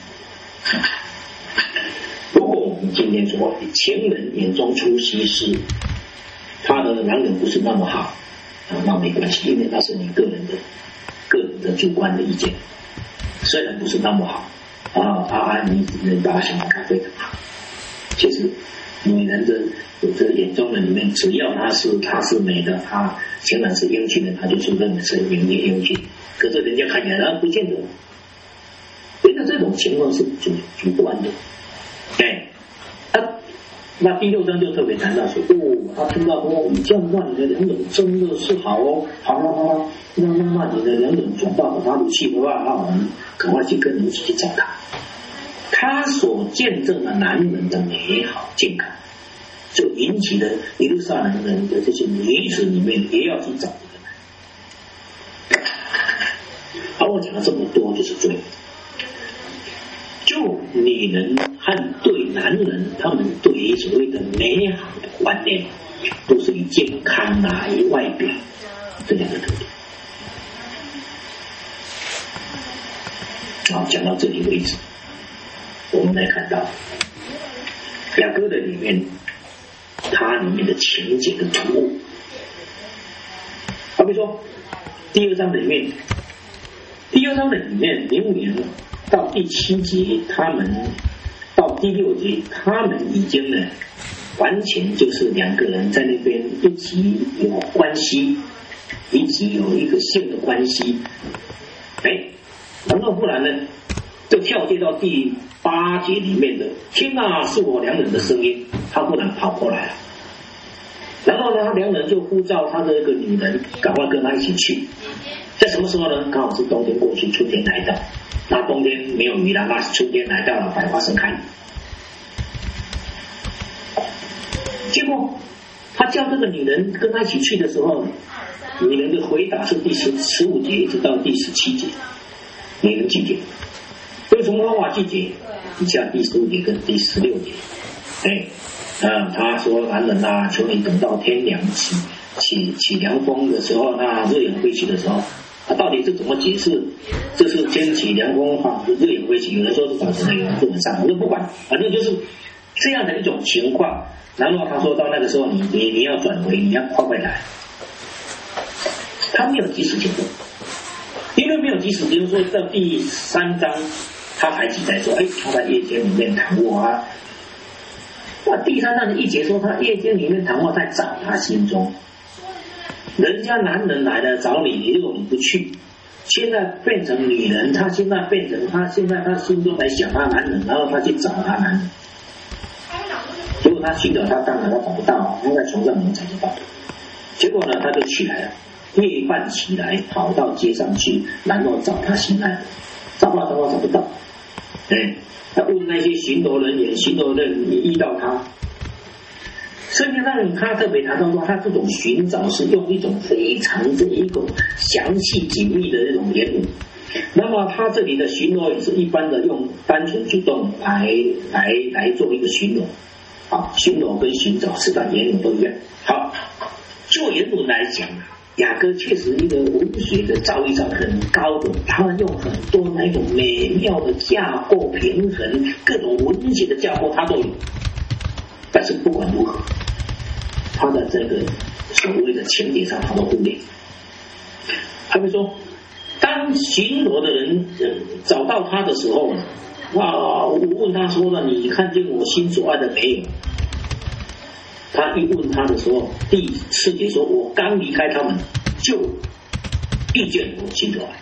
如果我们今天说情人眼中出西施，他的良人不是那么好那没关系，因为那是你个人的主观的意见，虽然不是那么好你把他想得非常好，其实女人的这眼中的里面，只要她是美的，她显然是英俊的，她就是认为是英俊，可是人家看起来不见得，因为这种情况是主观的。那第6章就特别谈到说，他听到说你这样的话，你的良人真的是好好，那你的良人转到法鲁去的话，那我们赶快去跟人一起去找他。他所见证的男人的美好健康，就引起了耶路撒冷人的这些女子里面也要去找这个男人。好，我讲了这么多，就是对。就女人和对男人，他们对于所谓的美好的观念，都是以健康以外表这两个特点。好，讲到这里为止，我们来看到雅歌的里面，它里面的情节的突兀。好比说第2章的里面明明到第7节，他们到第6节，他们已经呢完全就是2个人在那边一起有关系，一起有一个性的关系。然后不然呢，就跳接到第8节里面的天哪，是我良人的声音，他忽然跑过来了。然后呢，良人就呼召他的一个女人，赶快跟他一起去。在什么时候呢？刚好是冬天过去，春天来到。那冬天没有雨了，那春天来到了，百花盛开。结果他叫这个女人跟他一起去的时候，女人的回答是第15节一直到第17节，女人拒绝。为什么花季节？以下第15节跟第16节。他说男人求你等到天凉起凉风的时候，那热眼归去的时候。到底是怎么解释？这是天起凉风热眼归去，有人说是早晨，有人说晚上，我就不管，反正就是这样的一种情况。然后他说到那个时候，你要转回，你要快来。他没有及时行动，因为没有及时行动，说到第3章，他还记载说，他在夜间里面躺卧那第3章的1节说，他夜间里面躺卧在找他心中。人家男人来了找你，如果你不去，现在变成女人，他现在变成他心中来想他男人，然后他去找他男人，结果他去了，他当然他找不到，他在床上能找得到。结果呢，他就起来了，夜半起来，跑到街上去，然后找他心爱，找不到。他问那些巡逻人员，你遇到他。圣经上他特别谈到说，他这种寻找是用一种非常这一种详细紧密的那种言语。那么他这里的巡逻也是一般的用单纯主动来做一个巡逻。好，巡逻跟寻找是在言语都一样。好，就言语来讲，雅歌确实一个文学的造诣很高的，他们用很多那种美妙的架构、平衡各种文学的架构，他都有。 但是不管如何，他的这个所谓的情节上他都忽略。他们说，当巡逻的人找到他的时候我问他说了，你看见我心所爱的没有？他一问他的时候，第4节说，我刚离开他们，就遇见我心所爱。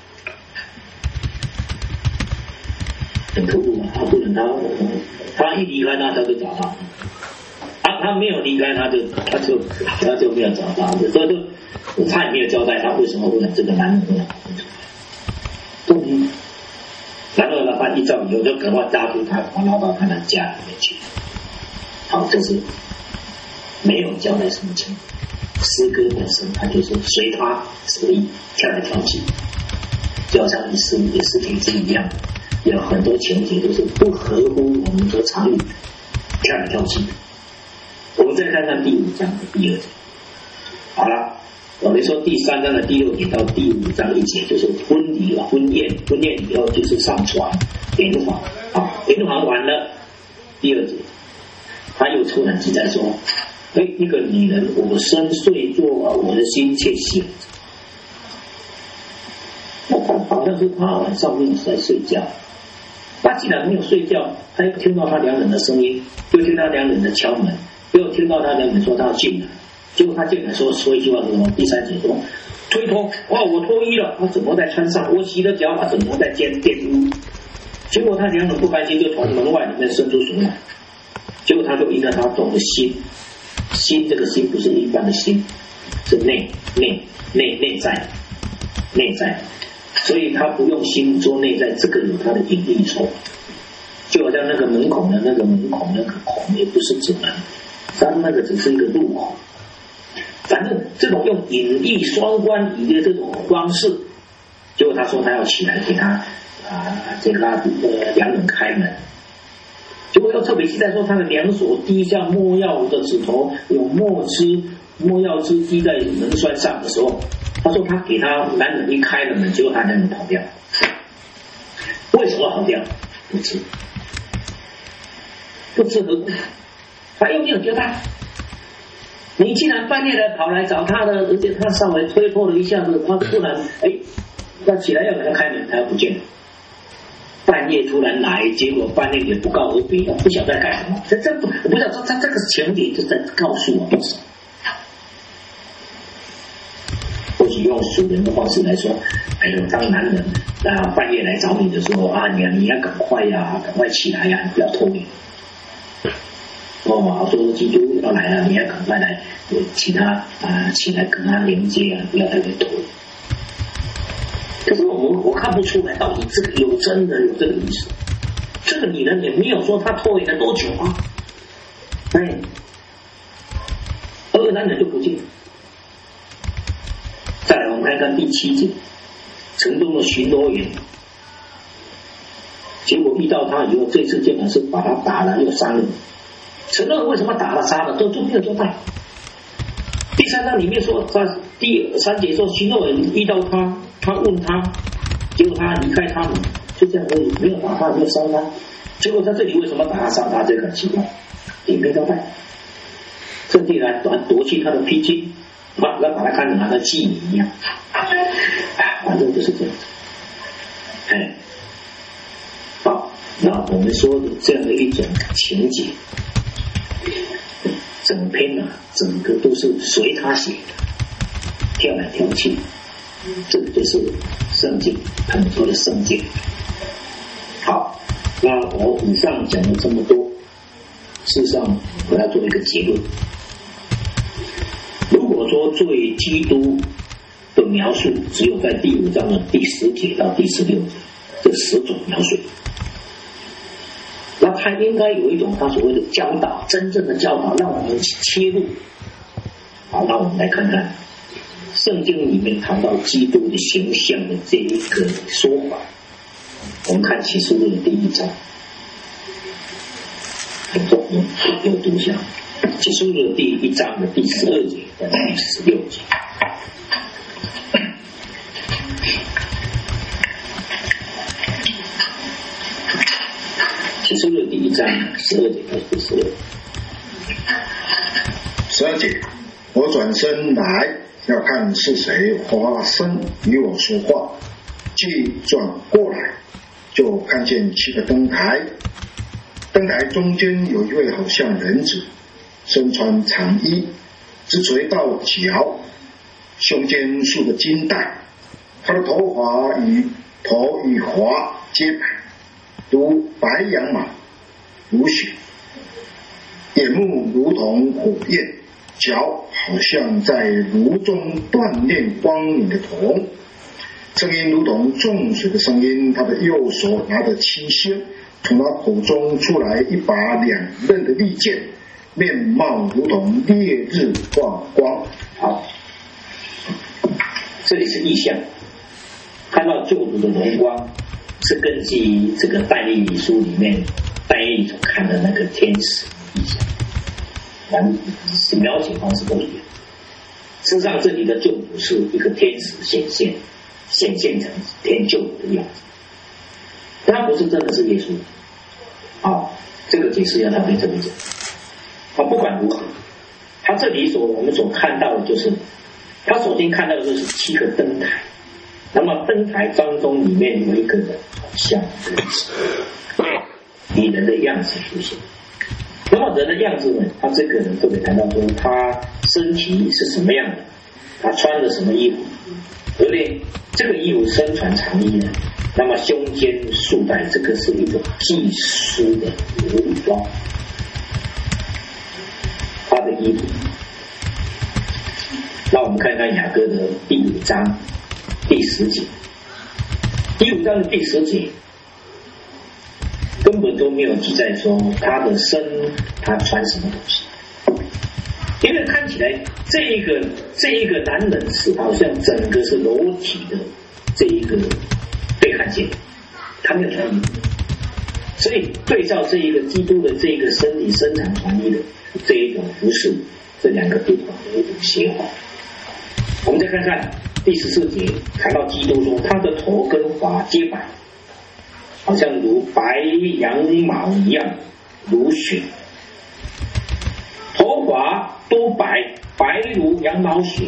很可恶啊！他不能他一离开他就找他，他没有离开他就没有找他，所以他也没有交代他为什么会这个男人会终于，然后呢，他一照以后就赶快抓住他，拉到他的家里面去。好，这是没有交代什么情况。诗歌本身，他就是随他所意跳来跳去，就好像也是体制一样。有很多情节都是不合乎我们的常理，跳来跳去。我们再看看第5章的第2节。好了，我们说第3章的第6节到第5章1节就是婚礼了，婚宴以后就是上船圆房。好，圆房完了，第2节他又突然记载说，一个女人，我深睡着，我的心却醒着。好像是他晚上没有在睡觉。他既然没有睡觉，他又听到他2人的声音，又听到2人的敲门，又听到他2人说他要进来。结果他进来说一句话是什么？第3节说，推脱，我脱衣了，怎么在穿上？我洗了脚，怎么在玷污？结果他2人不甘心，就从门外里面伸出手来。结果他就依着他懂的心，这个心不是一般的心，是内在。所以他不用心做内在，这个有他的隐秘处，就好像那个门孔的那个孔也不是指门，他那个只是一个入口。反正这种用隐秘双关语的这种方式，结果他说他要起来给他2人开门，结果又特别记载说他的2手滴下没药的指头，有没药汁滴在门栓上的时候，他说他给他男人一开了门，结果他男人跑掉。为什么跑掉？不知何故，他又没有交代。你既然半夜来跑来找他的，而且他稍微推破了一下子，他突然他起来要给他开门，他又不见了。半夜突然来，结果半夜也不告而别，不晓得在干什么。我不知道他这个情节就在告诉我们什么。或许用属人的方式来说，当男人半夜来找你的时候你要赶快起来呀，不要拖延。说基督要来了，你要赶快来，起来跟他连接不要太拖延。可是我看不出来到底这个真的有这个意思。这个女人也没有说她拖延了多久啊，男人就不见了。再来我们看第7节，城中的巡逻员，结果遇到他以后，这次竟然是把他打了又杀了。城中人为什么打了杀了都没有交代。第3章里面说，第3节说巡逻员遇到他问他，结果他离开他们，就这样而已，没有打他，没有杀他。结果在这里为什么打他杀他，这个很奇怪，也没交代。甚至来夺去他的披巾，把他看成他的妓女一样，反正就是这样子。好，那我们说的这样的一种情节，整篇整个都是随他写的，跳来跳去，这个就是圣经，他们说的圣经。好，那我以上讲了这么多，事实上我要做一个结论。如果说对基督的描述只有在第5章的第10节到第16节这10种描述，那他应该有一种他所谓的教导，真正的教导，让我们切入。好，那我们来看看圣经里面谈到基督的形象的这一个说法。我们看启示录的第1章，有读一下启示录的第1章的第12节到第16节。启示录第1章12节到第16节。 12节，我转身来，要看是谁发声与我说话。既转过来，就看见7个灯台，灯台中间有一位好像人子，身穿长衣，直垂到脚，胸间束着金带，他的头发与华皆白，如白羊毛，如雪，眼目如同火焰，脚好像在炉中锻炼光明的铜，声音如同重水的声音。他的右手拿着7星，从他口中出来一把2刃的利剑，面貌如同烈日放光。 好，这里是意象，看到救主的荣光，是根据这个但以理书里面但以理所看的那个天使意象，是描写方式都一样。事实上，这里的救主是一个天使显现成天救主的样子，他不是真的是耶稣。这个解释要特别这么讲。不管如何，他这里我们所看到的就是，他首先看到的就是7个灯台，那么灯台当中里面有一个人像人子，以人的样子出现。那么人的样子呢，他这个人特别谈到说，他身体是什么样的，他穿着什么衣服，对不对？这个衣服身穿长衣呢，那么胸间束带，这个是一种祭司的武装，他的衣服。那我们看看雅歌的第5章第10节，第5章的第10节根本都没有记载说他的身他穿什么东西，因为看起来这一个男人是好像整个是裸体的，这一个被看见，他没有穿衣服，所以对照这一个基督的这一个身体身长穿衣的这一种服饰，这2个地方有一种协调。我们再看看第14节，谈到基督说他的头跟发皆白，好像如白羊毛一样，如雪，头发都白，白如羊毛雪，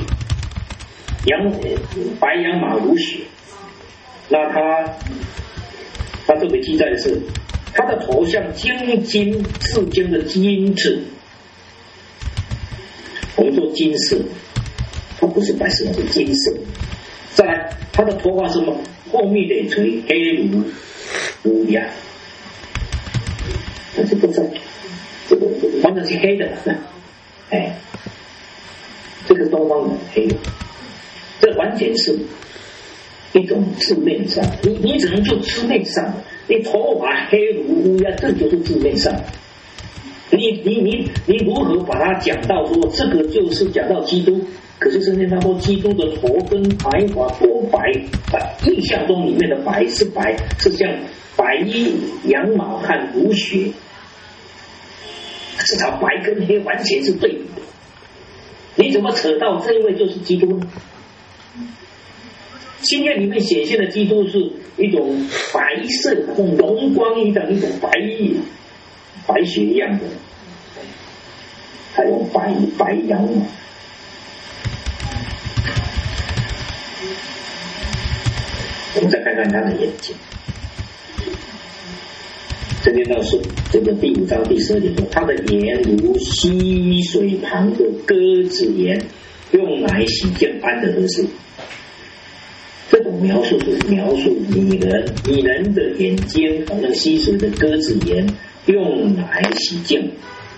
白羊毛如雪。那他特别记载的是，他的头像至精的金子，我们说金色，它不是白色，是金色。再来，他的头发是什么？后面累垂，黑如乌鸦，这是不是？这个完全是黑的，这个东方人黑的，这完全是一种字面上，你只能就字面上，你头发黑如乌鸦，这就是字面上。你如何把它讲到说这个就是讲到基督？可是圣经他说基督的头跟白发多白，印象中里面的白是白，是像白衣羊毛和如雪，至少白跟黑完全是对比的。你怎么扯到这一位就是基督呢？新约里面显现的基督是一种白色的荣光一样，一种白雪一样的，还有白羊毛。我们再看看他的眼睛，这边到是这个第5章第12节说，他的眼如溪水旁的鸽子眼，用来洗净般的合适。这种描述是描述拟人的眼睛好像溪水的鸽子眼，用来洗净。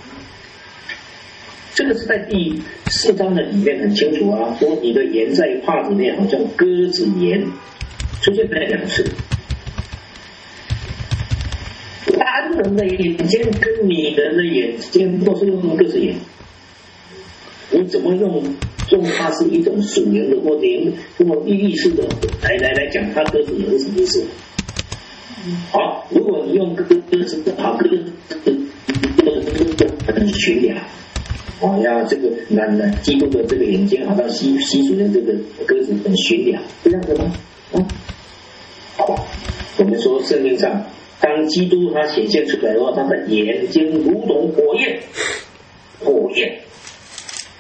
这个是在第4章的里面很清楚啊，说你的眼在帕子里面好像鸽子眼，出现了2次。男人的眼睛跟女人的眼睛都是用鸽子眼，你怎么用它是一种属灵的或灵这么寓意式的来讲它鸽子眼是什么意思？好，如果你用鸽子好，鸽子很群良。这个基督的这个眼睛好像吸水的这个鸽子很驯良，是这样子吗？好，我们说圣经上，当基督他显现出来的话，他的眼睛如同火焰，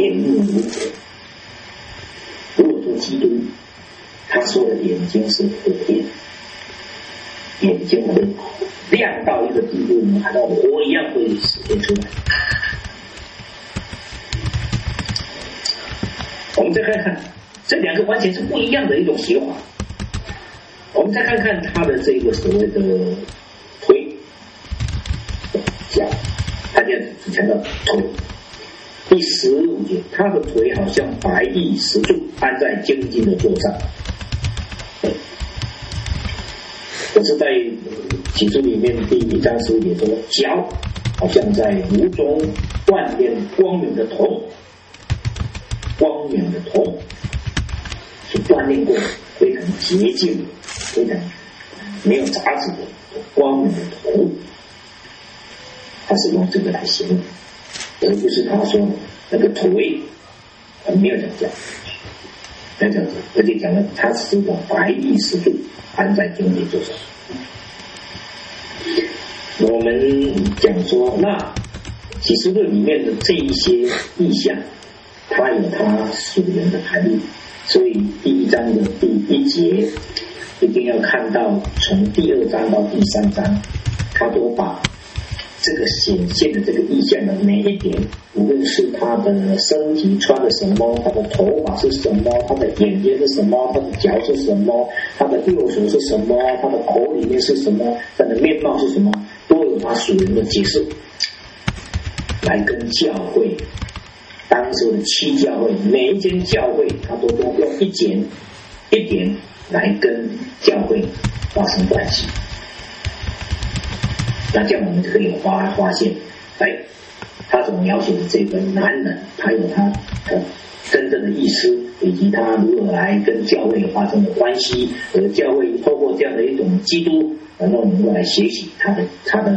眼目如火。如果说基督，他说的眼睛是火焰，眼睛会亮到一个地步呢，好像火一样会实现出来。我们再看看这两个完全是不一样的一种写法。我们再看看他的这个所谓的腿脚，他这样只强调腿。第15节，他的腿好像白玉石柱安在精金的座上。这是在启示里面第1章15节说，脚好像在炉中锻炼光明的铜，光明的铜是锻炼过，非常洁净，非常没有杂质的光明的铜。他是用这个来形容，而不是他说那个腿没有讲这样，没有这样子，而且讲了他是一种白玉石柱安在精金座上。我们讲说，那启示录里面的这一些意象，它有它属灵的含义，所以第1章的第1节一定要看到从第2章到第3章，他都把这个显现的这个意象的每一点，无论是他的身体穿的什么，他的头发是什么，他的眼睛是什么，他的脚是什么，他的右手是什么，他的口里面是什么，他的面貌是什么，都有他属灵的解释，来跟教会当时的7教会，每一间教会他都用一点来跟教会发生关系。那这样我们可以发现，他所描写的这个男人，他有他真正的意思，以及他如何来跟教会发生的关系，而教会透过这样的一种基督，然后能够来学习他的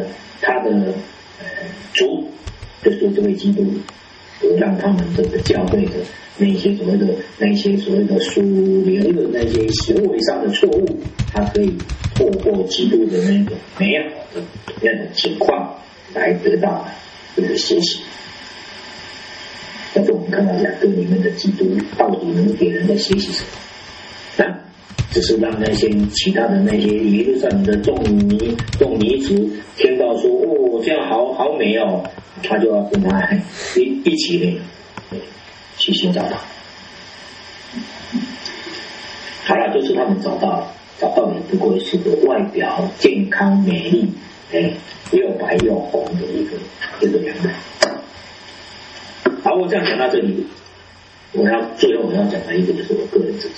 主，就是这位基督，让他们这个教会的那些所谓的属灵的那些行为上的错误，他可以透过基督的那种美好的那种情况来得到这个学习。但是我们看到两个里面的基督到底能给人的学习什么？只是让那些其他的那些耶路撒冷的众尼族听到说这样好美哦，他就要跟他一起呢去寻找他。好了，就是他们找到也不过是个外表健康美丽，又白又红的一个人。好，我这样讲到这里，最后我要讲的一个就是我个人自己。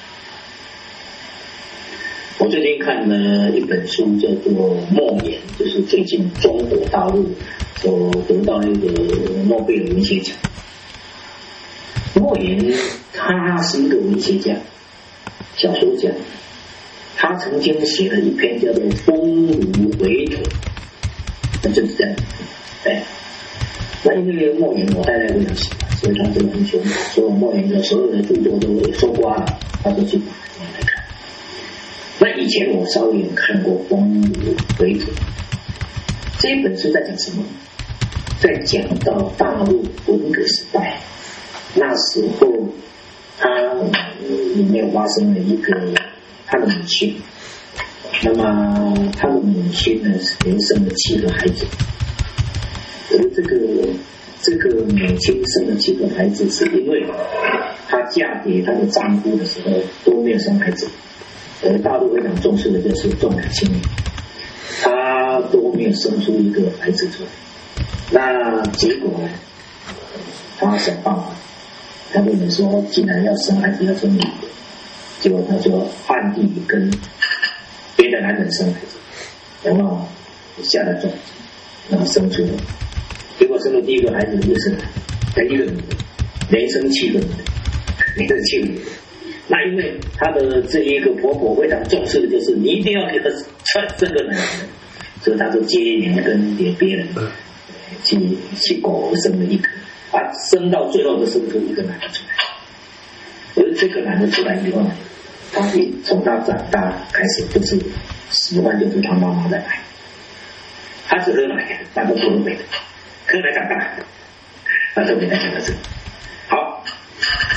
我最近看了一本书叫做《莫言》，就是最近中国大陆所得到那个诺贝尔文学奖。莫言他是一个文学家、小说家，他曾经写了一篇叫做《丰乳肥臀》，那就是这样。那因为莫言我太太非常喜欢，所以他这个很凶，所以莫言的所有的著作都收刮了，他就去把它来看。那以前我稍微有看过《丰乳肥臀》，这一本书在讲什么？在讲到大陆文革时代，那时候他里面发生了一个他的母亲，那么他的母亲呢连生了7个孩子，而这个母亲生了7个孩子，是因为她嫁给她的丈夫的时候都没有生孩子。而大陆非常重视的就是重男轻女，他都没有生出一个孩子出来。那结果呢？他想办法，他为了说既然要生孩子要生女的，结果他就暗地里跟别的男人生孩子，然后下了种，然后生出了，结果生了第一个孩子就是一个女的，连生7个女的，连生7个女的。那因为他的这一个婆婆非常重视的就是你一定要给他生个男人，所以他就接连跟别人去苟生了一个，生到最后就生出一个男的出来。而这个男的出来以后呢，他从他长大开始就是喜欢就是他妈妈的奶，他是喝奶的，他不喝奶的，喝奶长大，他就给他讲到这个。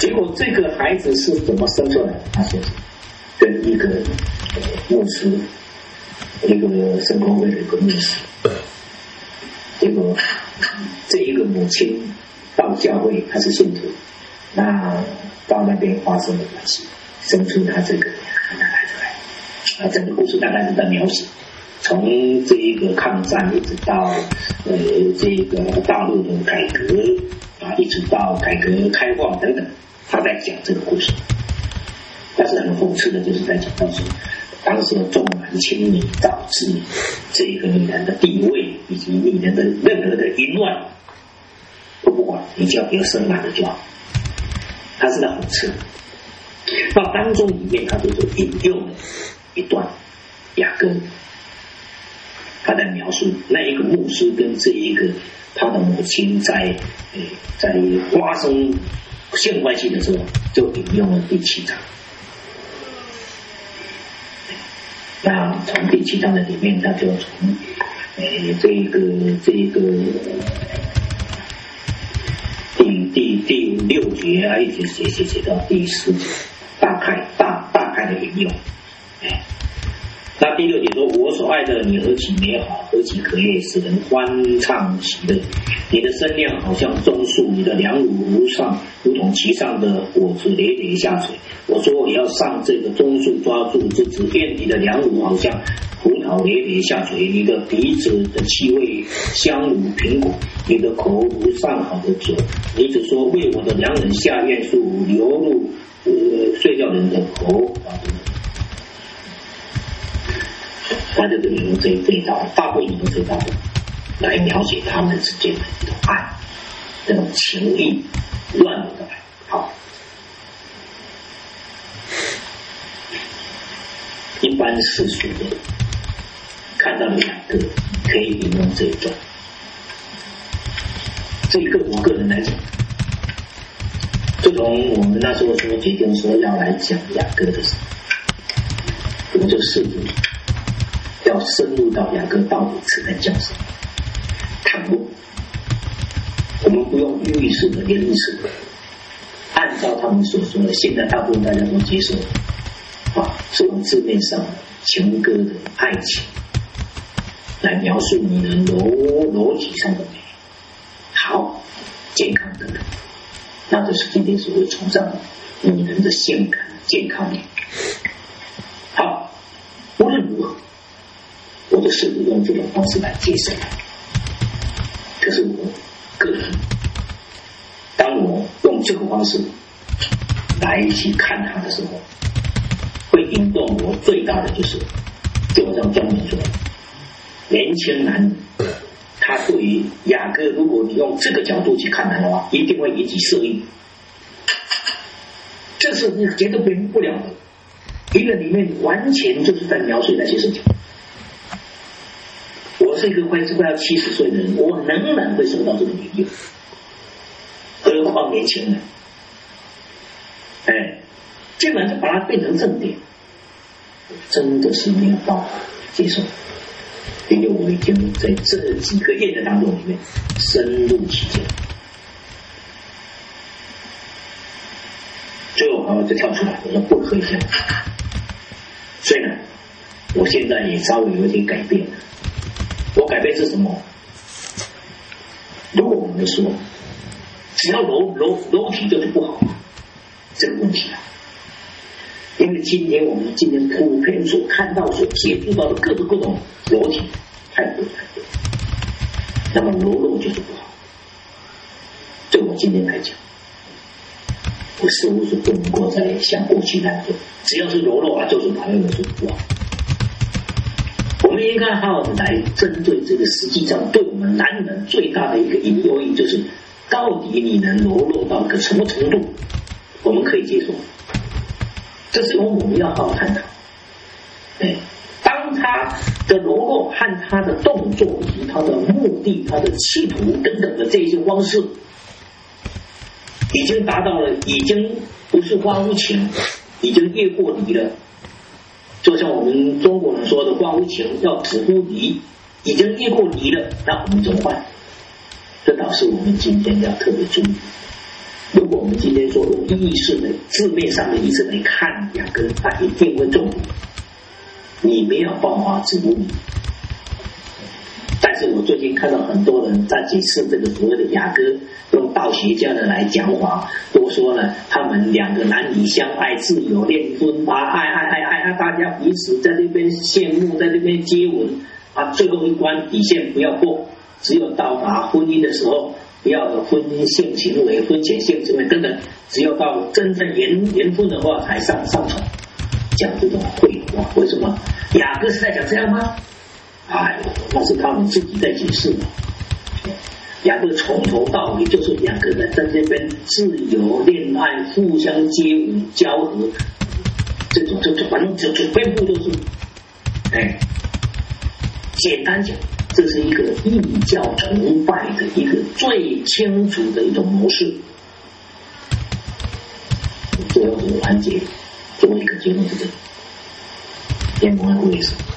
结果这个孩子是怎么生出来的？他说是跟一个牧师，一个圣公会的一个牧师，结果这一个母亲到教会，他是信徒，那到那边发生了关系，生出他这个孩子来。整个故事大概是在描写从这一个抗战一直到这个大陆的改革啊，一直到改革开放等等，他在讲这个故事。但是很讽刺的就是在讲到说，当时的重男轻女导致这个女人的地位以及女人的任何的淫乱都不管，你只要给我生男的就好。他是在讽刺。那当中里面他就是引用了一段雅歌，他在描述那一个牧师跟这一个他的母亲在发生性关系的时候，就引用了第7章。那从第7章的里面，他就从这个第6节啊，一直写到第10节，大概的引用。那第6节说：“我所爱的，你何其美好，何其可悦，使人欢畅喜乐。你的身量好像棕树，你的良乳如同其上的果子累累下水。我说我要上这个棕树抓住枝子，愿你的良乳好像葡萄累累下水，你的鼻子的气味香如苹果，你的口如上好的酒。你只说为我的良人下院树，流入睡觉人的口。”他就引用这一道，大部分引用这一道来描写他们之间的一种爱，这种情意乱流的爱。好，一般世俗的看到2个可以引用这一段，这一个我个人来讲，自从我们那时候说决定说要来讲雅歌的时候，我就试图要深入到雅歌到底是在讲什么，探问。我们不用寓意式的、联意式的，按照他们所说的，现在大部分大家都接受是用字面上的情歌的爱情来描述你的逻辑上的美好、健康等等，那就是今天所谓崇尚的女人的性感、健康美。好，无论如何，我就试图用这种方式来接受。可是我个人，当我用这个方式来去看他的时候，会引动我最大的就是像张明说的，年轻男人他对于雅歌，如果你用这个角度去看他的话，一定会引起色欲，这是你绝对避免不了的，因为里面完全就是在描述那些事情。我是一个快要70岁的人，我仍然会受到这个引诱，何况年轻人？基本上把它变成正点，真的是没有办法接受，因为我已经在这几个月的当中里面深入其间，最后就跳出来，我说不可以这样。所以呢，我现在也稍微有点改变了。我改变是什么？如果我们说只要裸体就是不好，这个问题啊，因为今天普遍所看到、所接触到的各种裸体太多，那么裸露就是不好。对我今天来讲，我似乎是不能够再像过去那样，只要是裸露啊，就是讨厌的，就是不好。我们应该好好的来针对这个，实际上对我们男人最大的一个引诱因，就是到底你能裸露到一个什么程度，我们可以接受。这是我们要好好探讨。当他的裸露和他的动作以及他的目的、他的企图等等的这些方式，已经达到了，已经不是花无情，已经越过离了。就像我们中国人说的花无情要止乎离，已经越过离了，那我们怎么办？这倒是我们今天要特别注意。 如果我们今天说用意识的字面上的意思来看雅歌，它一定会中毒，你没有办法植入。但是我最近看到很多人在解释这个所谓的雅歌，用道学家的来讲法，都说呢，他们两个男女相爱，自有恋婚啊，爱，大家彼此在那边羡慕，在那边接吻啊，最后一关底线不要过，只有到达婚姻的时候，不要有婚姻性行为、婚前性行为等等，只有到真正缘分的话才上床，讲这种废话。为什么雅歌是在讲这样吗？哎，那是他们自己在解释的。雅歌从头到尾就是两个人在这边自由恋爱、互相接吻、交合，这种反正就全部都是，简单讲，这是一个异教崇拜的一个最清楚的一种模式。最后这个环节，最后一个结论是这个，天国的故事。